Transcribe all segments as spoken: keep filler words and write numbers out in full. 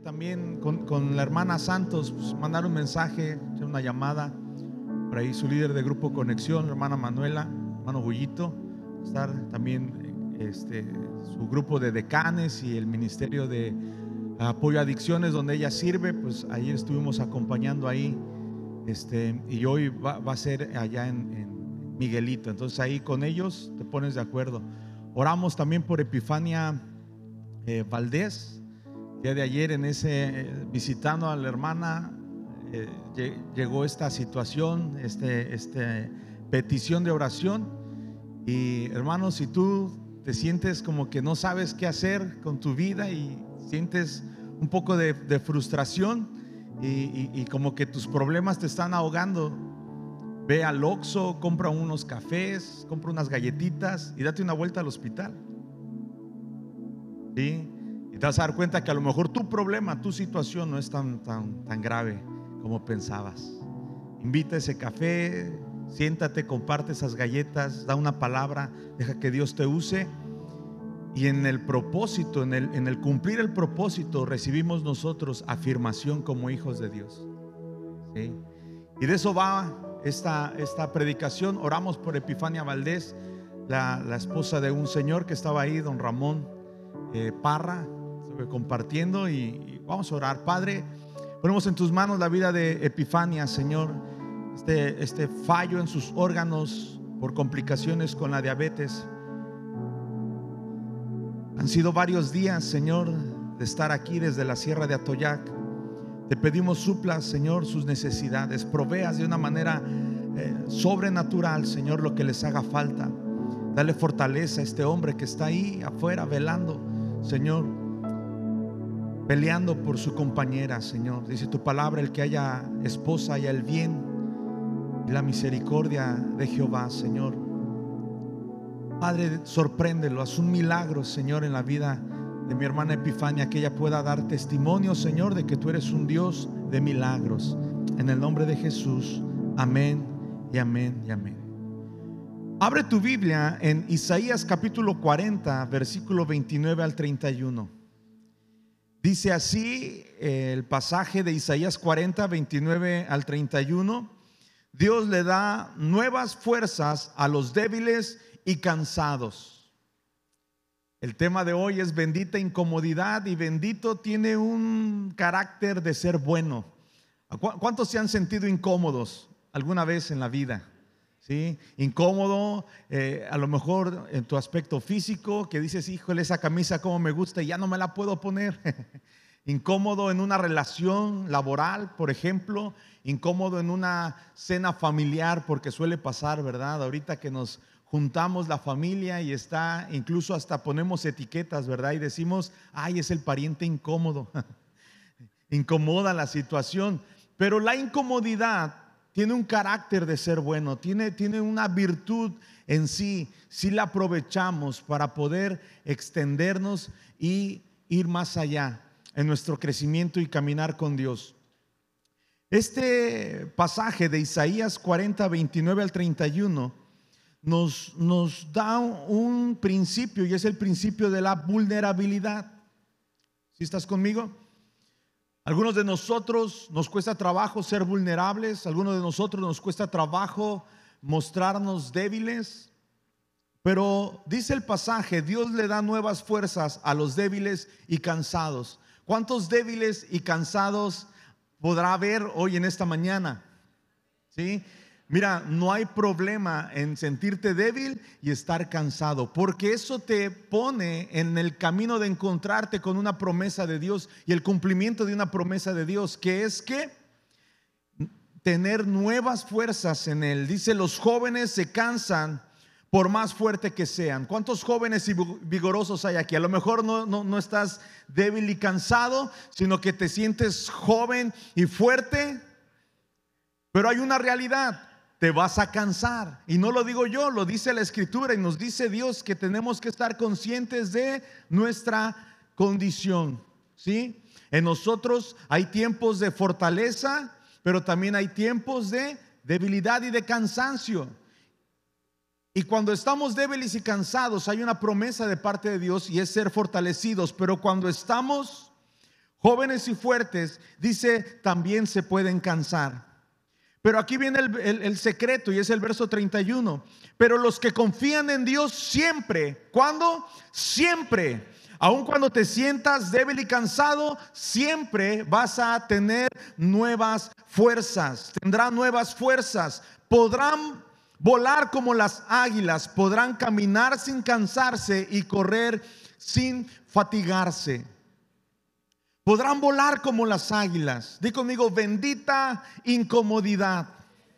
también con, con la hermana Santos, pues, mandar un mensaje, hacer una llamada. Por ahí su líder de grupo Conexión, la hermana Manuela, hermano Bullito, estar también este, su grupo de decanes y el ministerio de apoyo a adicciones donde ella sirve. Pues ayer estuvimos acompañando ahí, este, y hoy va, va a ser allá en, en Miguelito. Entonces ahí con ellos te pones de acuerdo. Oramos también por Epifania eh, Valdés. Día de ayer en ese eh, visitando a la hermana eh, llegó esta situación, este, este petición de oración. Y hermanos, si tú te sientes como que no sabes qué hacer con tu vida y sientes un poco de, de frustración y, y, y como que tus problemas te están ahogando, ve al Oxxo, compra unos cafés, compra unas galletitas y date una vuelta al hospital. ¿Sí? Y te vas a dar cuenta que a lo mejor tu problema, tu situación no es tan, tan, tan grave como pensabas. Invita ese café, siéntate, comparte esas galletas, da una palabra, deja que Dios te use. Y en el propósito, en el, en el cumplir el propósito, recibimos nosotros afirmación como hijos de Dios. ¿Sí? Y de eso va esta, esta predicación. Oramos por Epifania Valdés, la, la esposa de un señor que estaba ahí, don Ramón eh, Parra, compartiendo, y, y vamos a orar. Padre, ponemos en tus manos la vida de Epifania, Señor. Este, este fallo en sus órganos por complicaciones con la diabetes. Han sido varios días, Señor, de estar aquí desde la sierra de Atoyac. Te pedimos suplas, Señor, sus necesidades, proveas de una manera eh, sobrenatural, Señor, lo que les haga falta. Dale fortaleza a este hombre que está ahí afuera velando, Señor, peleando por su compañera, Señor. Dice tu palabra, el que haya esposa haya el bien y la misericordia de Jehová, Señor. Padre, sorpréndelo, haz un milagro, Señor, en la vida de mi hermana Epifania, que ella pueda dar testimonio, Señor, de que tú eres un Dios de milagros. En el nombre de Jesús, amén y amén y amén. Abre tu Biblia en Isaías capítulo cuarenta, versículo veintinueve al treinta y uno. Dice así eh, el pasaje de Isaías cuarenta, veintinueve al treinta y uno. Dios le da nuevas fuerzas a los débiles y cansados. El tema de hoy es bendita incomodidad, y bendito tiene un carácter de ser bueno. ¿Cuántos se han sentido incómodos alguna vez en la vida? ¿Sí? Incómodo, eh, a lo mejor en tu aspecto físico, que dices, híjole, esa camisa como me gusta y ya no me la puedo poner. Incómodo en una relación laboral, por ejemplo. Incómodo en una cena familiar, porque suele pasar, ¿verdad? Ahorita que nos juntamos la familia y está, incluso hasta ponemos etiquetas, ¿verdad? Y decimos, ay, es el pariente incómodo. Incomoda la situación. Pero la incomodidad tiene un carácter de ser bueno, tiene, tiene una virtud en sí, si la aprovechamos para poder extendernos y ir más allá en nuestro crecimiento y caminar con Dios. Este pasaje de Isaías cuarenta, veintinueve al treinta y uno nos, nos da un principio, y es el principio de la vulnerabilidad. ¿Sí estás conmigo? Algunos de nosotros nos cuesta trabajo ser vulnerables, algunos de nosotros nos cuesta trabajo mostrarnos débiles, pero dice el pasaje, Dios le da nuevas fuerzas a los débiles y cansados. ¿Cuántos débiles y cansados podrá haber hoy en esta mañana? ¿Sí? Mira, no hay problema en sentirte débil y estar cansado, porque eso te pone en el camino de encontrarte con una promesa de Dios y el cumplimiento de una promesa de Dios, que es que tener nuevas fuerzas en Él. Dice, los jóvenes se cansan por más fuerte que sean. ¿Cuántos jóvenes y vigorosos hay aquí? A lo mejor no, no, no estás débil y cansado, sino que te sientes joven y fuerte, pero hay una realidad. Te vas a cansar, y no lo digo yo, lo dice la Escritura, y nos dice Dios que tenemos que estar conscientes de nuestra condición, ¿sí? En nosotros hay tiempos de fortaleza, pero también hay tiempos de debilidad y de cansancio. Y cuando estamos débiles y cansados, hay una promesa de parte de Dios, y es ser fortalecidos. Pero cuando estamos Jóvenes y fuertes, dice, también se pueden cansar. Pero aquí viene el, el, el secreto, y es el verso treinta y uno. Pero los que confían en Dios siempre, ¿cuándo? Siempre. Aun cuando te sientas débil y cansado, siempre vas a tener nuevas fuerzas. Tendrán nuevas fuerzas. Podrán volar como las águilas, podrán caminar sin cansarse y correr sin fatigarse. Podrán volar como las águilas. Di conmigo, bendita incomodidad.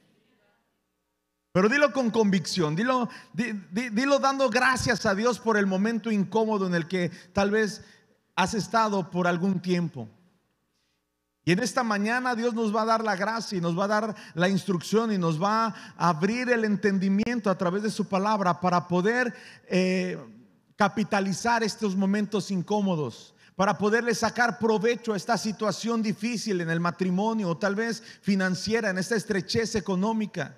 Pero dilo con convicción, dilo, di, di, dilo dando gracias a Dios por el momento incómodo en el que tal vez has estado por algún tiempo. Y en esta mañana Dios nos va a dar la gracia y nos va a dar la instrucción y nos va a abrir el entendimiento a través de su palabra para poder eh, capitalizar estos momentos incómodos, para poderle sacar provecho a esta situación difícil en el matrimonio o tal vez financiera, en esta estrechez económica.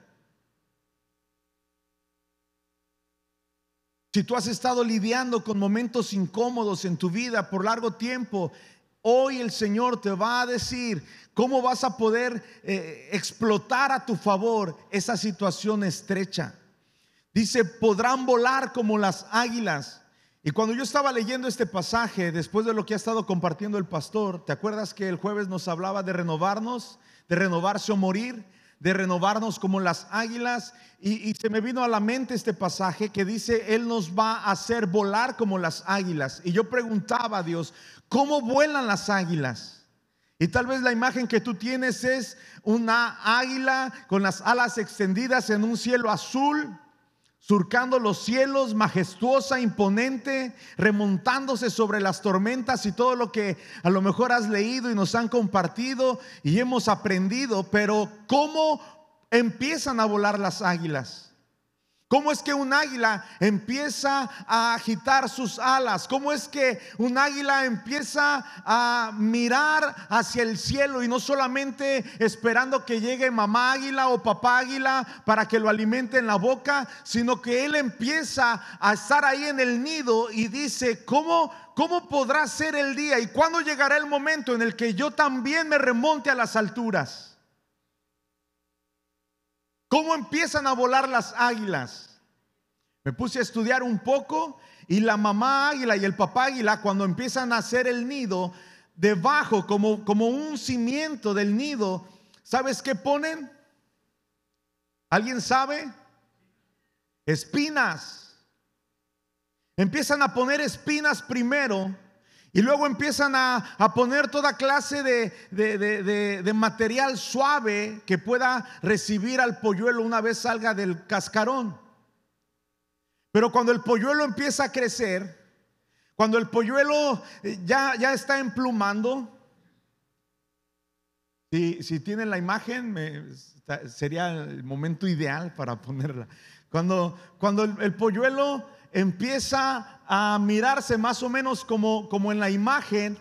Si tú has estado lidiando con momentos incómodos en tu vida por largo tiempo, hoy el Señor te va a decir cómo vas a poder eh, explotar a tu favor esa situación estrecha. Dice, podrán volar como las águilas. Y cuando yo estaba leyendo este pasaje, después de lo que ha estado compartiendo el pastor, ¿te acuerdas que el jueves nos hablaba de renovarnos, de renovarse o morir, de renovarnos como las águilas? Y, y se me vino a la mente este pasaje que dice, Él nos va a hacer volar como las águilas. Y yo preguntaba a Dios, ¿cómo vuelan las águilas? Y tal vez la imagen que tú tienes es una águila con las alas extendidas en un cielo azul, surcando los cielos, majestuosa, imponente, remontándose sobre las tormentas y todo lo que a lo mejor has leído y nos han compartido y hemos aprendido. Pero ¿cómo empiezan a volar las águilas? ¿Cómo es que un águila empieza a agitar sus alas? ¿Cómo es que un águila empieza a mirar hacia el cielo y no solamente esperando que llegue mamá águila o papá águila para que lo alimente en la boca, sino que él empieza a estar ahí en el nido y dice, ¿cómo, cómo podrá ser el día? ¿Y cuándo llegará el momento en el que yo también me remonte a las alturas? ¿Cómo empiezan a volar las águilas? Me puse a estudiar un poco y la mamá águila y el papá águila, cuando empiezan a hacer el nido, debajo como, como un cimiento del nido, ¿sabes qué ponen? ¿Alguien sabe? Espinas. Empiezan a poner espinas primero. Y luego empiezan a, a poner toda clase de, de, de, de, de material suave que pueda recibir al polluelo una vez salga del cascarón. Pero cuando el polluelo empieza a crecer, cuando el polluelo ya, ya está emplumando, si, si tienen la imagen, me, sería el momento ideal para ponerla. Cuando, cuando el, el polluelo empieza a mirarse más o menos como, como en la imagen,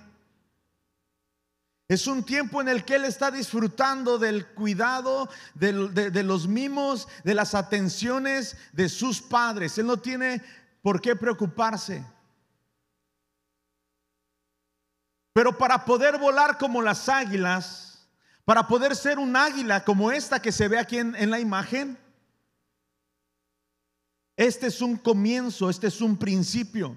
es un tiempo en el que él está disfrutando del cuidado, de, de, de los mimos, de las atenciones de sus padres. Él no tiene por qué preocuparse. Pero para poder volar como las águilas, para poder ser un águila como esta que se ve aquí en, en la imagen, este es un comienzo, este es un principio.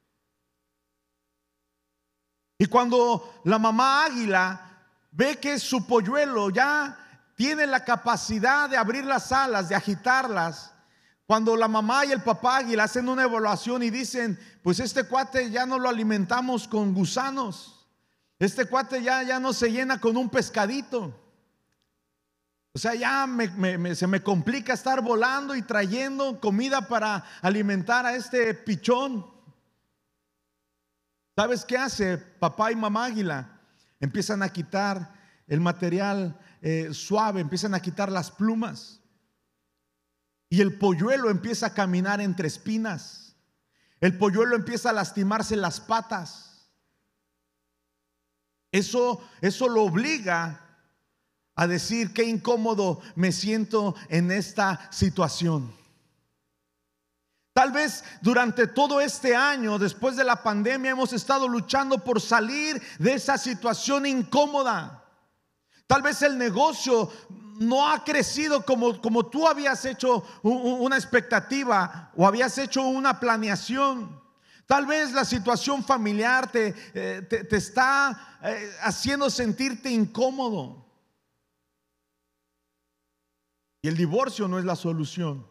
Y cuando la mamá águila ve que su polluelo ya tiene la capacidad de abrir las alas, de agitarlas, cuando la mamá y el papá águila hacen una evaluación y dicen, pues este cuate ya no lo alimentamos con gusanos, este cuate ya, ya no se llena con un pescadito. O sea, ya me, me, me, se me complica estar volando y trayendo comida para alimentar a este pichón. ¿Sabes qué hace papá y mamá águila? Empiezan a quitar el material eh, suave, empiezan a quitar las plumas. Y el polluelo empieza a caminar entre espinas. El polluelo empieza a lastimarse las patas. Eso, eso lo obliga a decir, qué incómodo me siento en esta situación. Tal vez durante todo este año, después de la pandemia, hemos estado luchando por salir de esa situación incómoda. Tal vez el negocio no ha crecido como, como tú habías hecho una expectativa o habías hecho una planeación. Tal vez la situación familiar te, eh, te, te está eh, haciendo sentirte incómodo. Y el divorcio no es la solución.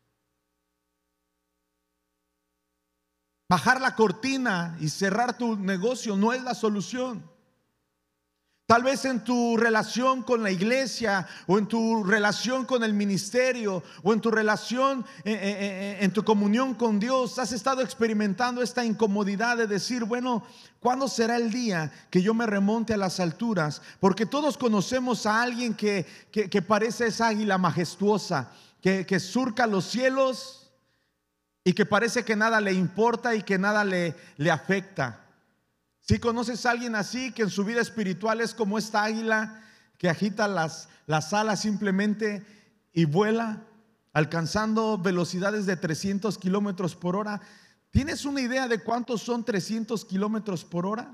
Bajar la cortina y cerrar tu negocio no es la solución. Tal vez en tu relación con la iglesia, o en tu relación con el ministerio, o en tu relación, eh, eh, eh, en tu comunión con Dios, has estado experimentando esta incomodidad de decir, bueno, ¿cuándo será el día que yo me remonte a las alturas? Porque todos conocemos a alguien que, que, que parece esa águila majestuosa, que, que surca los cielos y que parece que nada le importa y que nada le, le afecta. Si conoces a alguien así, que en su vida espiritual es como esta águila que agita las, las alas simplemente y vuela, alcanzando velocidades de trescientos kilómetros por hora. ¿Tienes una idea de cuántos son trescientos kilómetros por hora?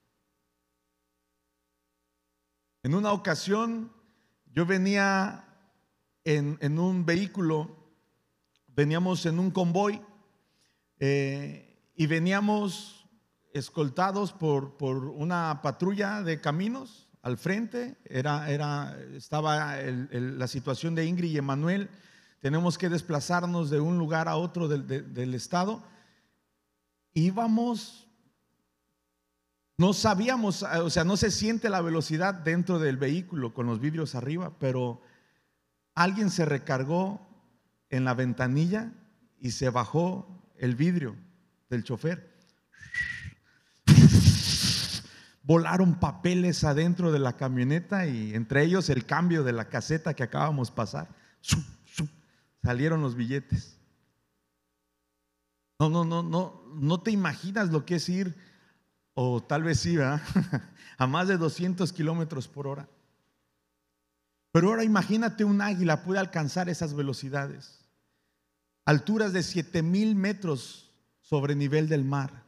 En una ocasión yo venía en, en un vehículo, veníamos en un convoy eh, y veníamos escoltados por, por una patrulla de caminos al frente. Era, era, estaba el, el, la situación de Ingrid y Emanuel. Tenemos que desplazarnos de un lugar a otro del, de, del estado. Íbamos, no sabíamos, o sea, no se siente la velocidad dentro del vehículo con los vidrios arriba, pero alguien se recargó en la ventanilla y se bajó el vidrio del chofer. Volaron papeles adentro de la camioneta y entre ellos el cambio de la caseta que acabamos de pasar. Salieron los billetes. No, no, no, no, no te imaginas lo que es ir, o tal vez sí, ¿verdad? A más de doscientos kilómetros por hora. Pero ahora imagínate, un águila puede alcanzar esas velocidades, alturas de siete mil metros sobre nivel del mar.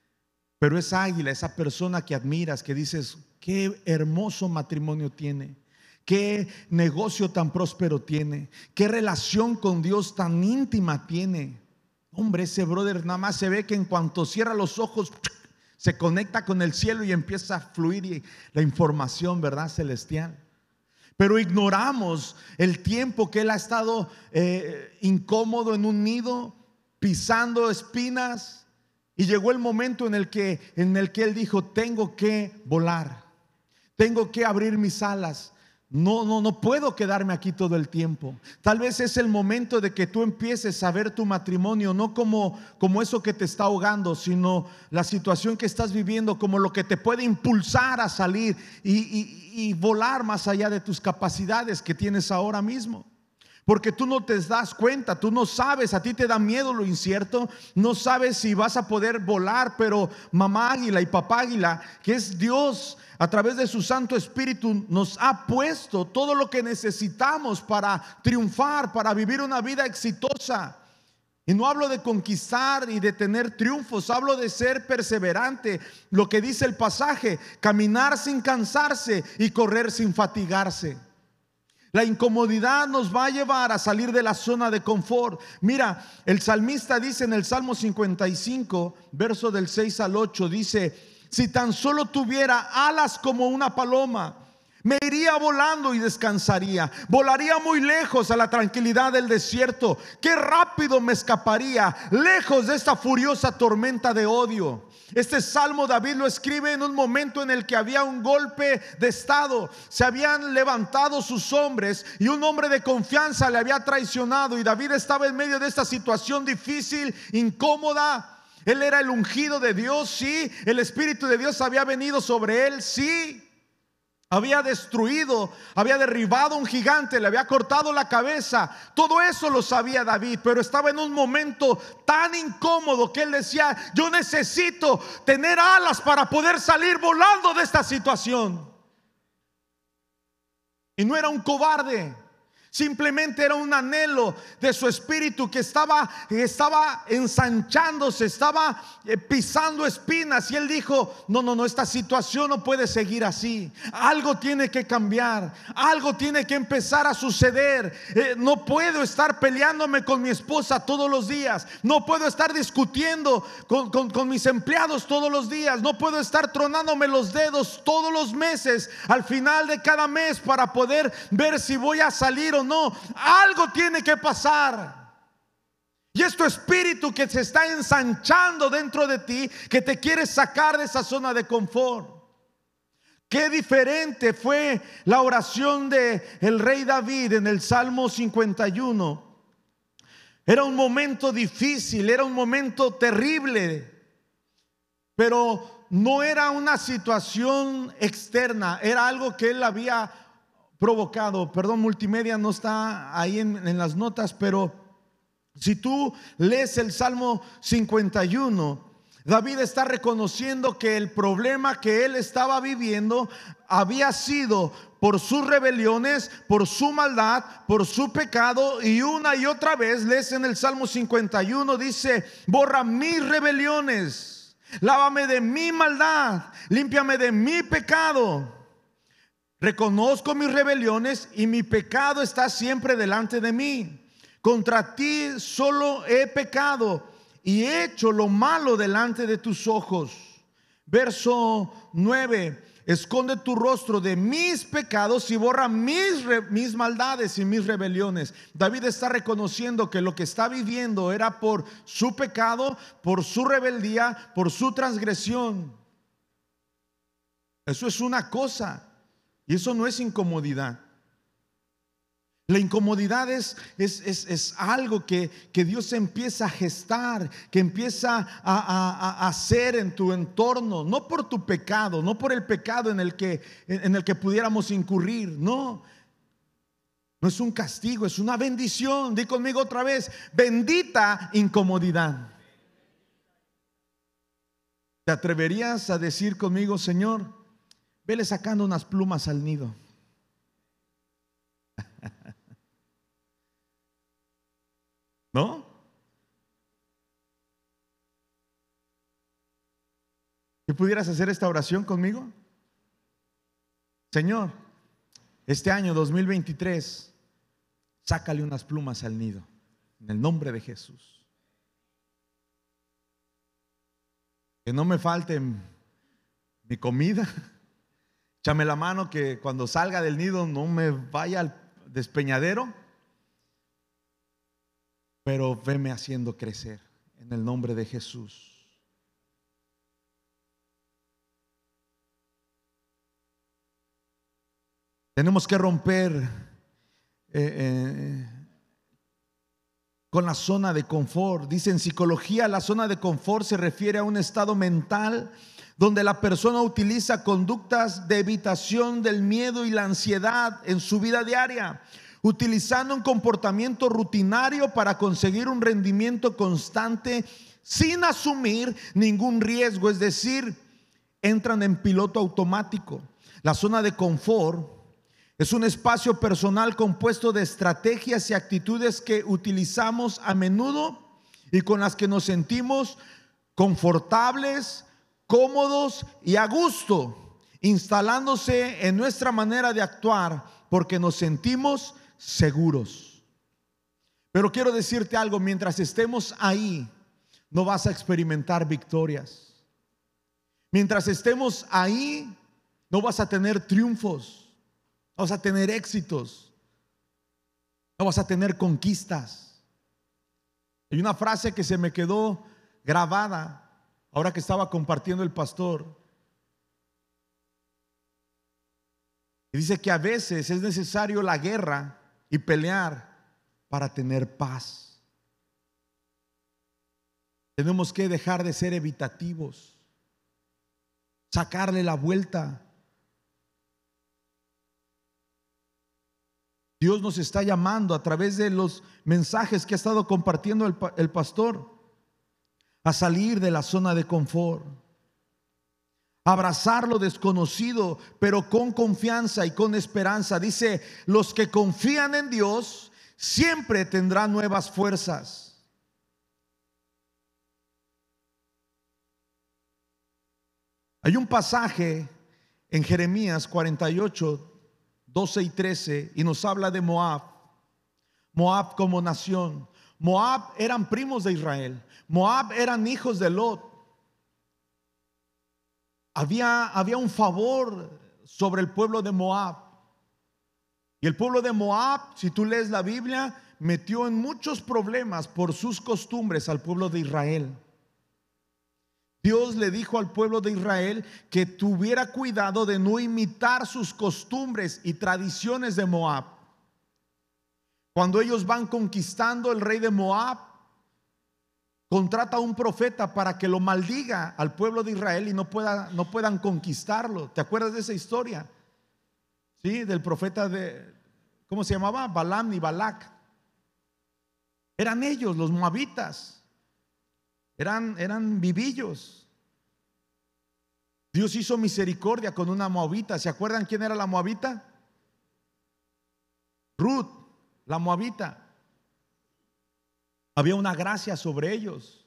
Pero esa águila, esa persona que admiras, que dices, qué hermoso matrimonio tiene, qué negocio tan próspero tiene, qué relación con Dios tan íntima tiene. Hombre, ese brother nada más se ve que en cuanto cierra los ojos se conecta con el cielo y empieza a fluir la información, ¿verdad?, celestial. Pero ignoramos el tiempo que él ha estado eh, incómodo en un nido, pisando espinas. Y llegó el momento en el que, en el que él dijo, tengo que volar, tengo que abrir mis alas. No, no, no puedo quedarme aquí todo el tiempo. Tal vez es el momento de que tú empieces a ver tu matrimonio no como, como eso que te está ahogando, sino la situación que estás viviendo como lo que te puede impulsar a salir y, y, y volar más allá de tus capacidades que tienes ahora mismo. Porque tú no te das cuenta, tú no sabes, a ti te da miedo lo incierto, no sabes si vas a poder volar, pero mamá águila y papá águila, que es Dios, a través de su Santo Espíritu nos ha puesto todo lo que necesitamos para triunfar, para vivir una vida exitosa. Y no hablo de conquistar y de tener triunfos, hablo de ser perseverante. Lo que dice el pasaje, caminar sin cansarse y correr sin fatigarse. La incomodidad nos va a llevar a salir de la zona de confort. Mira, el salmista dice en el Salmo cincuenta y cinco, verso del seis al ocho, dice, si tan solo tuviera alas como una paloma, me iría volando y descansaría. Volaría muy lejos a la tranquilidad del desierto. Qué rápido me escaparía, lejos de esta furiosa tormenta de odio. Este salmo David lo escribe en un momento en el que había un golpe de estado. Se habían levantado sus hombres y un hombre de confianza le había traicionado, y David estaba en medio de esta situación difícil, incómoda. Él era el ungido de Dios, sí. El Espíritu de Dios había venido sobre él, sí. Había destruido, había derribado un gigante, le había cortado la cabeza. Todo eso lo sabía David, pero estaba en un momento tan incómodo que él decía, yo necesito tener alas para poder salir volando de esta situación. Y no era un cobarde, Simplemente era un anhelo de su espíritu que estaba, estaba ensanchándose, estaba eh, pisando espinas. Y él dijo: no, no, no, esta situación no puede seguir así. Algo tiene que cambiar, algo tiene que empezar a suceder. Eh, no puedo estar peleándome con mi esposa todos los días. No puedo estar discutiendo con, con, con mis empleados todos los días. No puedo estar tronándome los dedos todos los meses, al final de cada mes, para poder ver si voy a salir o no. Algo tiene que pasar. Y es tu espíritu que se está ensanchando dentro de ti, que te quiere sacar de esa zona de confort. Qué diferente fue la oración de el rey David en el Salmo cincuenta y uno. Era un momento difícil, era un momento terrible, pero no era una situación externa, era algo que él había provocado. Perdón, multimedia no está ahí en, en las notas, pero si tú lees el Salmo cincuenta y uno, David está reconociendo que el problema que él estaba viviendo había sido por sus rebeliones, por su maldad, por su pecado. Y una y otra vez lees en el Salmo cincuenta y uno, dice: borra mis rebeliones, lávame de mi maldad, límpiame de mi pecado. Reconozco mis rebeliones y mi pecado está siempre delante de mí. Contra ti solo he pecado y he hecho lo malo delante de tus ojos. Verso nueve: esconde tu rostro de mis pecados y borra mis, mis maldades y mis rebeliones. David está reconociendo que lo que está viviendo era por su pecado, por su rebeldía, por su transgresión. Eso es una cosa, y eso no es incomodidad. La incomodidad es, es, es, es algo que, que Dios empieza a gestar, que empieza a, a, a hacer en tu entorno, no por tu pecado, no por el pecado en el que, en el que pudiéramos incurrir. No, no es un castigo, es una bendición. Di conmigo otra vez: bendita incomodidad. ¿Te atreverías a decir conmigo: Señor, vele sacando unas plumas al nido? ¿No? ¿Y pudieras hacer esta oración conmigo? Señor, este año dos mil veintitrés, sácale unas plumas al nido, en el nombre de Jesús. Que no me falte mi comida. Échame la mano que cuando salga del nido no me vaya al despeñadero, pero veme haciendo crecer en el nombre de Jesús. Tenemos que romper eh, eh, con la zona de confort. Dice en psicología, la zona de confort se refiere a un estado mental donde la persona utiliza conductas de evitación del miedo y la ansiedad en su vida diaria, utilizando un comportamiento rutinario para conseguir un rendimiento constante sin asumir ningún riesgo. Es decir, entran en piloto automático. La zona de confort es un espacio personal compuesto de estrategias y actitudes que utilizamos a menudo y con las que nos sentimos confortables, cómodos y a gusto, instalándose en nuestra manera de actuar porque nos sentimos seguros. Pero quiero decirte algo: mientras estemos ahí, no vas a experimentar victorias. Mientras estemos ahí, no vas a tener triunfos, no vas a tener éxitos, no vas a tener conquistas. Hay una frase que se me quedó grabada ahora que estaba compartiendo el pastor, y dice que a veces es necesario la guerra y pelear para tener paz. Tenemos que dejar de ser evitativos, sacarle la vuelta. Dios nos está llamando a través de los mensajes que ha estado compartiendo el, el pastor a salir de la zona de confort, abrazar lo desconocido, pero con confianza y con esperanza. Dice, los que confían en Dios siempre tendrán nuevas fuerzas. Hay un pasaje en Jeremías cuarenta y ocho, doce y trece, y nos habla de Moab. Moab como nación. Moab eran primos de Israel. Moab eran hijos de Lot. Había, había un favor sobre el pueblo de Moab. Y el pueblo de Moab, si tú lees la Biblia, metió en muchos problemas por sus costumbres al pueblo de Israel. Dios le dijo al pueblo de Israel que tuviera cuidado de no imitar sus costumbres y tradiciones de Moab. Cuando ellos van conquistando, el rey de Moab contrata a un profeta para que lo maldiga al pueblo de Israel y no, pueda, no puedan conquistarlo. ¿Te acuerdas de esa historia? Sí, del profeta de, ¿cómo se llamaba? Balaam y Balac. Eran ellos, los moabitas. Eran, eran vivillos. Dios hizo misericordia con una moabita. ¿Se acuerdan quién era la moabita? Ruth, la moabita. Había una gracia sobre ellos.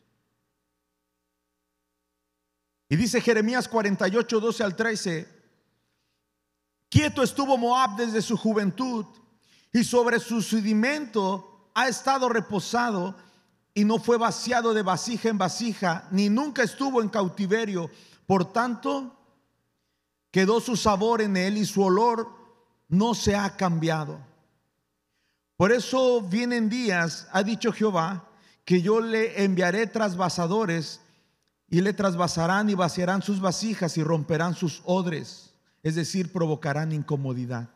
Y dice Jeremías cuarenta y ocho, doce al trece: quieto estuvo Moab desde su juventud, y sobre su sedimento ha estado reposado, y no fue vaciado de vasija en vasija, ni nunca estuvo en cautiverio. Por tanto, quedó su sabor en él, y su olor no se ha cambiado. Por eso vienen días, ha dicho Jehová, que yo le enviaré trasvasadores, y le trasvasarán y vaciarán sus vasijas y romperán sus odres, es decir, provocarán incomodidad.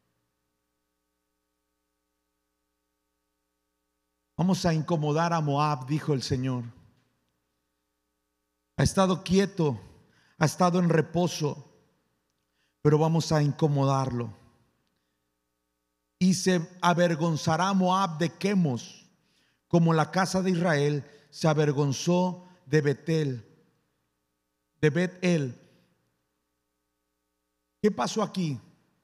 Vamos a incomodar a Moab, dijo el Señor. Ha estado quieto, ha estado en reposo, pero vamos a incomodarlo. Y se avergonzará Moab de Quemos, como la casa de Israel se avergonzó de Betel, de Bet-el. ¿Qué pasó aquí?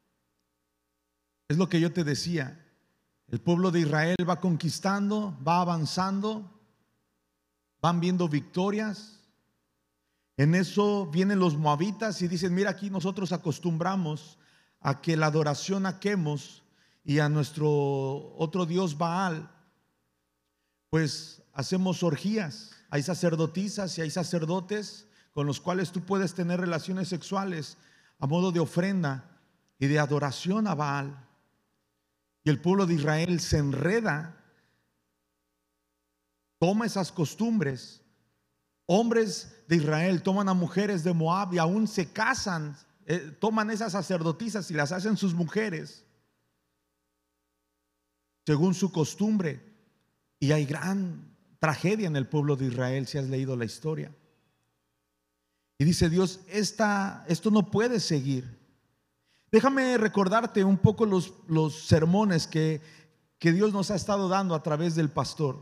Es lo que yo te decía. El pueblo de Israel va conquistando, va avanzando, van viendo victorias. En eso vienen los moabitas y dicen: mira, aquí nosotros acostumbramos a que la adoración a Quemos y a nuestro otro dios Baal, pues hacemos orgías. Hay sacerdotisas y hay sacerdotes con los cuales tú puedes tener relaciones sexuales a modo de ofrenda y de adoración a Baal. Y el pueblo de Israel se enreda, toma esas costumbres. Hombres de Israel toman a mujeres de Moab y aún se casan, eh, toman esas sacerdotisas y las hacen sus mujeres según su costumbre. Y hay gran tragedia en el pueblo de Israel, si has leído la historia. Y dice Dios: esta, esto no puede seguir. Déjame recordarte un poco los, los sermones que, que Dios nos ha estado dando a través del pastor.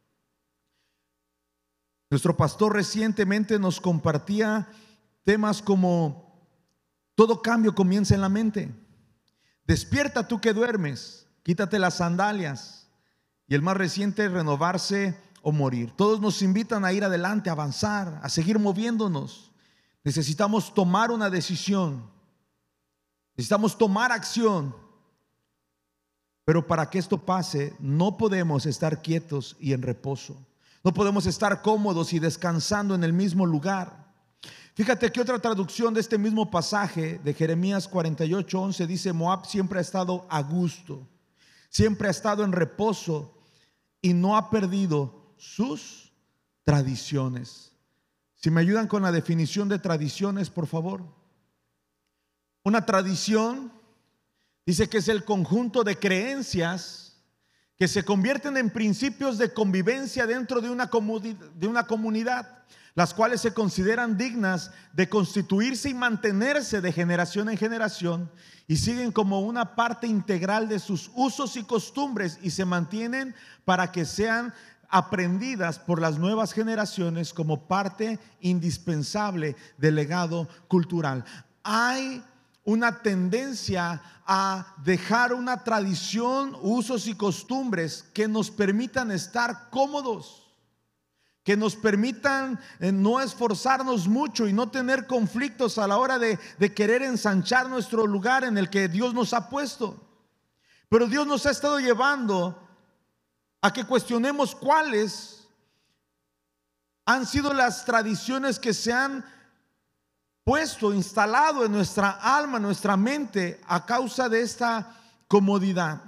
Nuestro pastor recientemente nos compartía temas como: todo cambio comienza en la mente. Despierta tú que duermes, quítate las sandalias. Y el más reciente, renovarse o morir. Todos nos invitan a ir adelante, a avanzar, a seguir moviéndonos. Necesitamos tomar una decisión. Necesitamos tomar acción. Pero para que esto pase, no podemos estar quietos y en reposo. No podemos estar cómodos y descansando en el mismo lugar. Fíjate que otra traducción de este mismo pasaje de Jeremías cuarenta y ocho, once dice: Moab siempre ha estado a gusto, siempre ha estado en reposo y no ha perdido sus tradiciones. Si me ayudan con la definición de tradiciones, por favor. Una tradición dice que es el conjunto de creencias que se convierten en principios de convivencia dentro de una, de una comunidad, las cuales se consideran dignas de constituirse y mantenerse de generación en generación, y siguen como una parte integral de sus usos y costumbres, y se mantienen para que sean aprendidas por las nuevas generaciones como parte indispensable del legado cultural. Hay una tendencia a dejar una tradición, usos y costumbres que nos permitan estar cómodos, que nos permitan eh, no esforzarnos mucho y no tener conflictos a la hora de, de querer ensanchar nuestro lugar en el que Dios nos ha puesto. Pero Dios nos ha estado llevando a que cuestionemos cuáles han sido las tradiciones que se han puesto, instalado en nuestra alma, en nuestra mente, a causa de esta comodidad.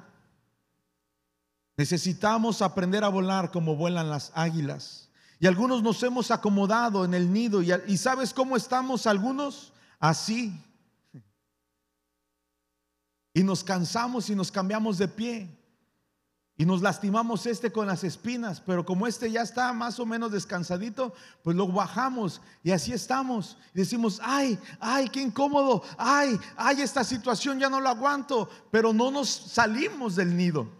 Necesitamos aprender a volar como vuelan las águilas. Y algunos nos hemos acomodado en el nido. Y, y ¿sabes cómo estamos algunos? Así. Y nos cansamos y nos cambiamos de pie. Y nos lastimamos este con las espinas, pero como este ya está más o menos descansadito, pues lo bajamos y así estamos. Y decimos, ay, ay, qué incómodo, ay, ay, esta situación ya no la aguanto, pero no nos salimos del nido.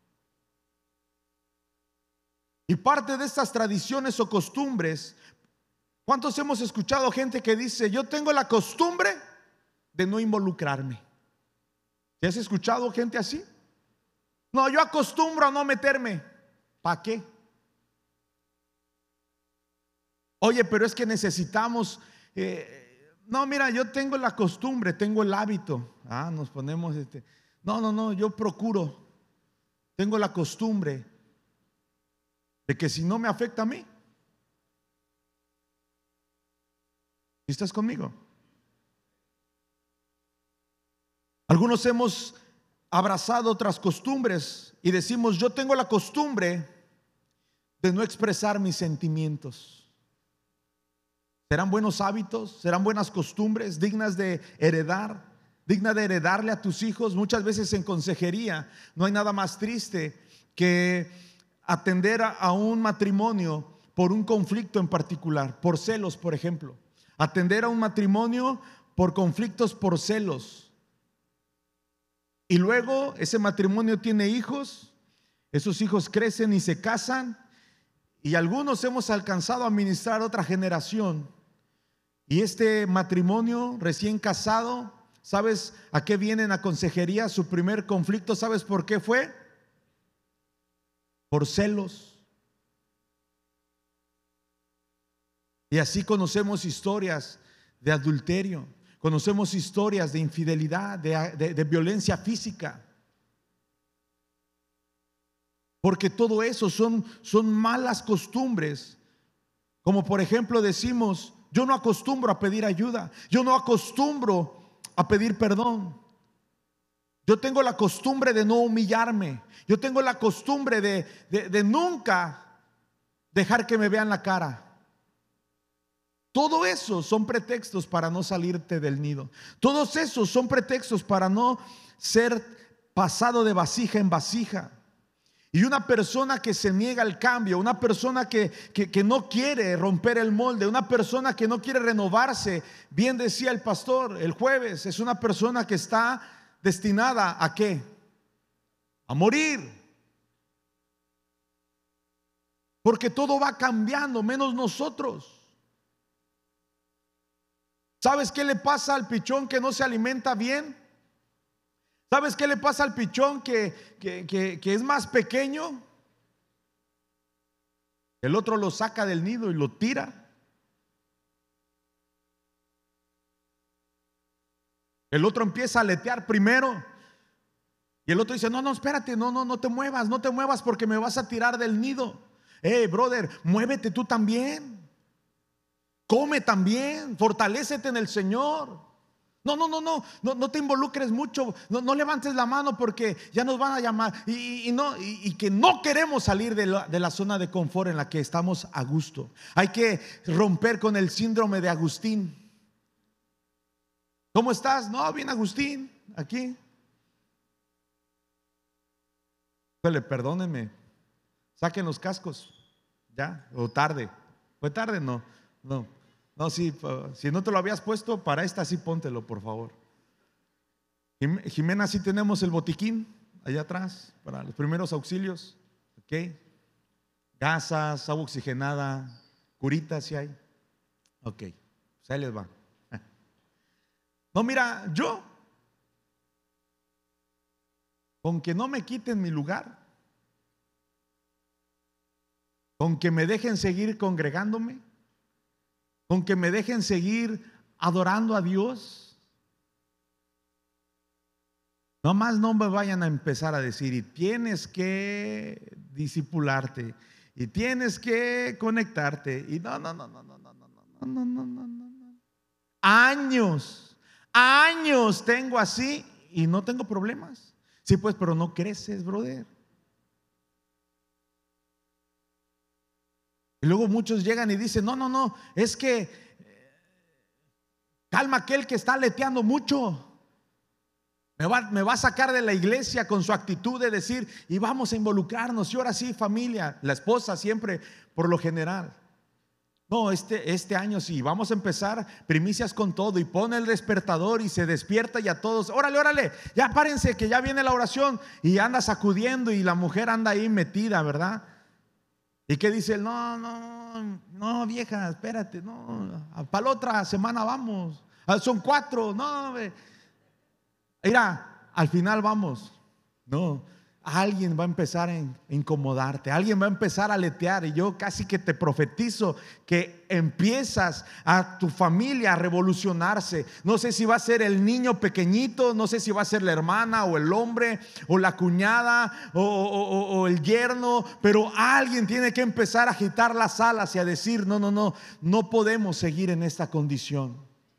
Y parte de estas tradiciones o costumbres, ¿cuántos hemos escuchado gente que dice, yo tengo la costumbre de no involucrarme? ¿Te has escuchado gente así? No, yo acostumbro a no meterme. ¿Para qué? Oye, pero es que necesitamos eh, no, mira, yo tengo la costumbre, tengo el hábito. Ah, nos ponemos este. No, no, no, yo procuro. Tengo la costumbre de que si no me afecta a mí. ¿Estás conmigo? Algunos hemos abrazado otras costumbres y decimos, yo tengo la costumbre de no expresar mis sentimientos. ¿Serán buenos hábitos? ¿Serán buenas costumbres dignas de heredar? Digna de heredarle a tus hijos. Muchas veces en consejería no hay nada más triste que atender a, a un matrimonio por un conflicto en particular, por celos, por ejemplo. Atender a un matrimonio por conflictos por celos. Y luego ese matrimonio tiene hijos, esos hijos crecen y se casan, y algunos hemos alcanzado a ministrar a otra generación. Y este matrimonio recién casado, ¿sabes a qué vienen a consejería? Su primer conflicto, ¿sabes por qué fue? Por celos. Y así conocemos historias de adulterio, conocemos historias de infidelidad, de, de, de violencia física. Porque todo eso son, son malas costumbres. Como por ejemplo decimos, yo no acostumbro a pedir ayuda, yo no acostumbro a pedir perdón. Yo tengo la costumbre de no humillarme, yo tengo la costumbre de, de, de nunca dejar que me vean la cara. Todo eso son pretextos para no salirte del nido. Todos esos son pretextos para no ser pasado de vasija en vasija. Y una persona que se niega al cambio, una persona que, que, que no quiere romper el molde, una persona que no quiere renovarse, bien decía el pastor el jueves, es una persona que está destinada ¿a qué? A morir. Porque todo va cambiando, menos nosotros. ¿Sabes qué le pasa al pichón que no se alimenta bien? ¿Sabes qué le pasa al pichón que, que, que, que es más pequeño? El otro lo saca del nido y lo tira. El otro empieza a aletear primero. Y el otro dice, no, no, espérate, no, no, no te muevas, no te muevas porque me vas a tirar del nido. Hey, brother, muévete tú también. Come también, fortalécete en el Señor. No, no, no, no, no, no te involucres mucho, no, no levantes la mano porque ya nos van a llamar. Y, y, no, y, y que no queremos salir de la, de la zona de confort en la que estamos a gusto. Hay que romper con el síndrome de Agustín. ¿Cómo estás? No, bien Agustín, aquí. Dale, perdónenme, saquen los cascos, ya, o tarde. ¿Fue tarde? No, no. No, sí, si no te lo habías puesto, para esta sí póntelo, por favor. Jimena, sí tenemos el botiquín allá atrás para los primeros auxilios. Ok. Gasas, agua oxigenada, curitas si hay. Ok, pues ahí les va. No, mira, yo, con que no me quiten mi lugar, con que me dejen seguir congregándome, con que me dejen seguir adorando a Dios, nomás no me vayan a empezar a decir, y tienes que discipularte, y tienes que conectarte, y no, no, no, no, no, no, no, no, no, no, no, no. Años, años tengo así y no tengo problemas. Sí, pues, pero no creces, brother. Y luego muchos llegan y dicen, no, no, no, es que calma aquel que está aleteando mucho. Me va, me va a sacar de la iglesia con su actitud de decir, y vamos a involucrarnos, y ahora sí, familia, la esposa siempre, por lo general. No, este, este año sí, vamos a empezar primicias con todo, y pone el despertador y se despierta y a todos, órale, órale, ya párense que ya viene la oración, y anda sacudiendo y la mujer anda ahí metida, ¿verdad? ¿Y qué dice él? No, no, no, vieja, espérate, no, para la otra semana vamos, son cuatro, no, mira, al final vamos. No, alguien va a empezar a incomodarte, alguien va a empezar a aletear, y yo casi que te profetizo que empiezas a tu familia a revolucionarse. No sé si va a ser el niño pequeñito, no sé si va a ser la hermana o el hombre o la cuñada o, o, o, o el yerno, pero alguien tiene que empezar a agitar las alas y a decir, no, no, no, no podemos seguir en esta condición.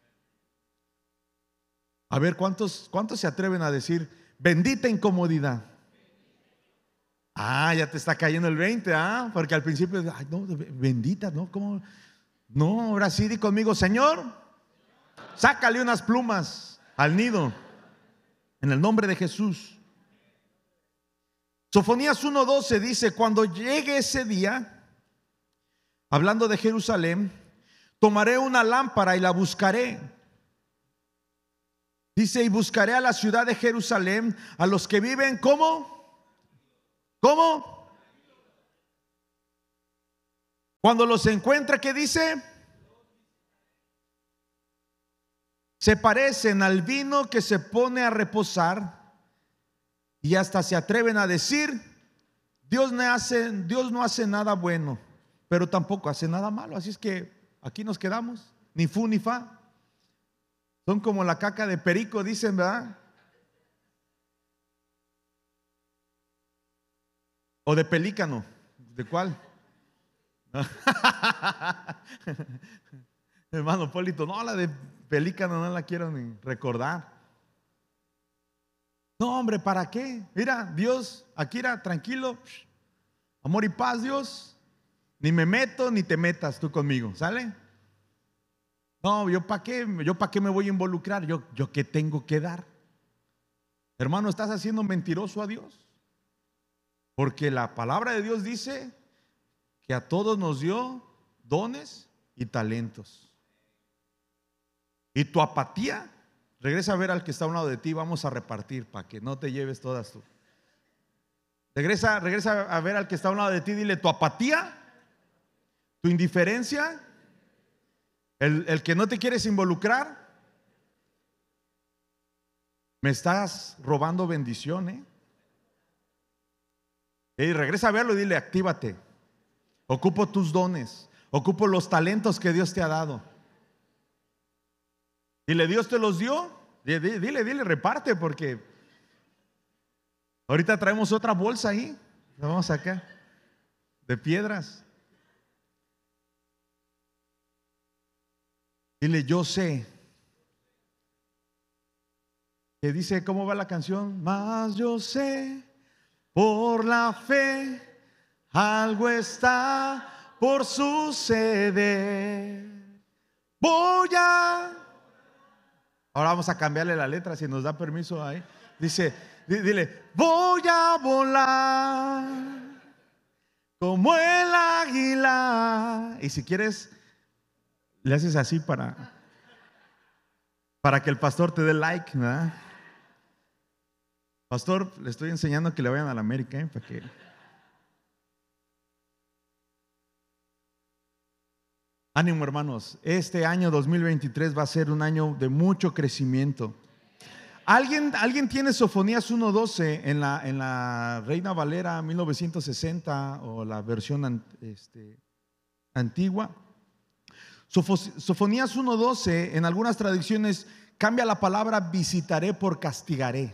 A ver, ¿cuántos, cuántos se atreven a decir bendita incomodidad? Ah, ya te está cayendo el veinte, ¿ah? Porque al principio, ay, no, bendita, ¿no? ¿Cómo? No, ahora sí, di conmigo, Señor, sácale unas plumas al nido, en el nombre de Jesús. Sofonías uno doce dice, cuando llegue ese día, hablando de Jerusalén, tomaré una lámpara y la buscaré. Dice, y buscaré a la ciudad de Jerusalén, a los que viven, ¿cómo? ¿Cómo? Cuando los encuentra, ¿qué dice? Se parecen al vino que se pone a reposar, y hasta se atreven a decir, Dios no hace, Dios no hace nada bueno, pero tampoco hace nada malo. Así es que aquí nos quedamos, ni fu ni fa. Son como la caca de perico, dicen, ¿verdad? O de pelícano. ¿De cuál? Hermano Polito, no, la de pelícano no la quiero ni recordar. No, hombre, ¿para qué? Mira, Dios, aquí era tranquilo, amor y paz, Dios. Ni me meto ni te metas tú conmigo, ¿sale? No, yo para qué, yo para qué me voy a involucrar, yo, yo qué tengo que dar. Hermano, estás haciendo mentiroso a Dios, porque la palabra de Dios dice que a todos nos dio dones y talentos. Y tu apatía, regresa a ver al que está a un lado de ti, vamos a repartir para que no te lleves todas tú. Regresa, regresa a ver al que está a un lado de ti, dile, tu apatía, tu indiferencia, El, el que no te quieres involucrar, me estás robando bendición, ¿eh? Y regresa a verlo y dile, actívate, ocupo tus dones, ocupo los talentos que Dios te ha dado. Dile, Dios te los dio, dile, dile, dile, reparte, porque ahorita traemos otra bolsa ahí, la vamos a sacar, de piedras. Dile, yo sé. Que dice, ¿cómo va la canción? Mas yo sé, por la fe, algo está por suceder. Voy a... Ahora vamos a cambiarle la letra, si nos da permiso ahí. Dice, dile, voy a volar como el águila. Y si quieres, le haces así para, para que el pastor te dé like, ¿verdad? Pastor, le estoy enseñando que le vayan a la América, ¿eh? Para que... Ánimo, hermanos. Este año dos mil veintitrés va a ser un año de mucho crecimiento. ¿Alguien, ¿alguien tiene Sofonías uno doce en la, en la Reina Valera mil novecientos sesenta o la versión este, antigua? Sofonías uno doce en algunas traducciones cambia la palabra visitaré por castigaré.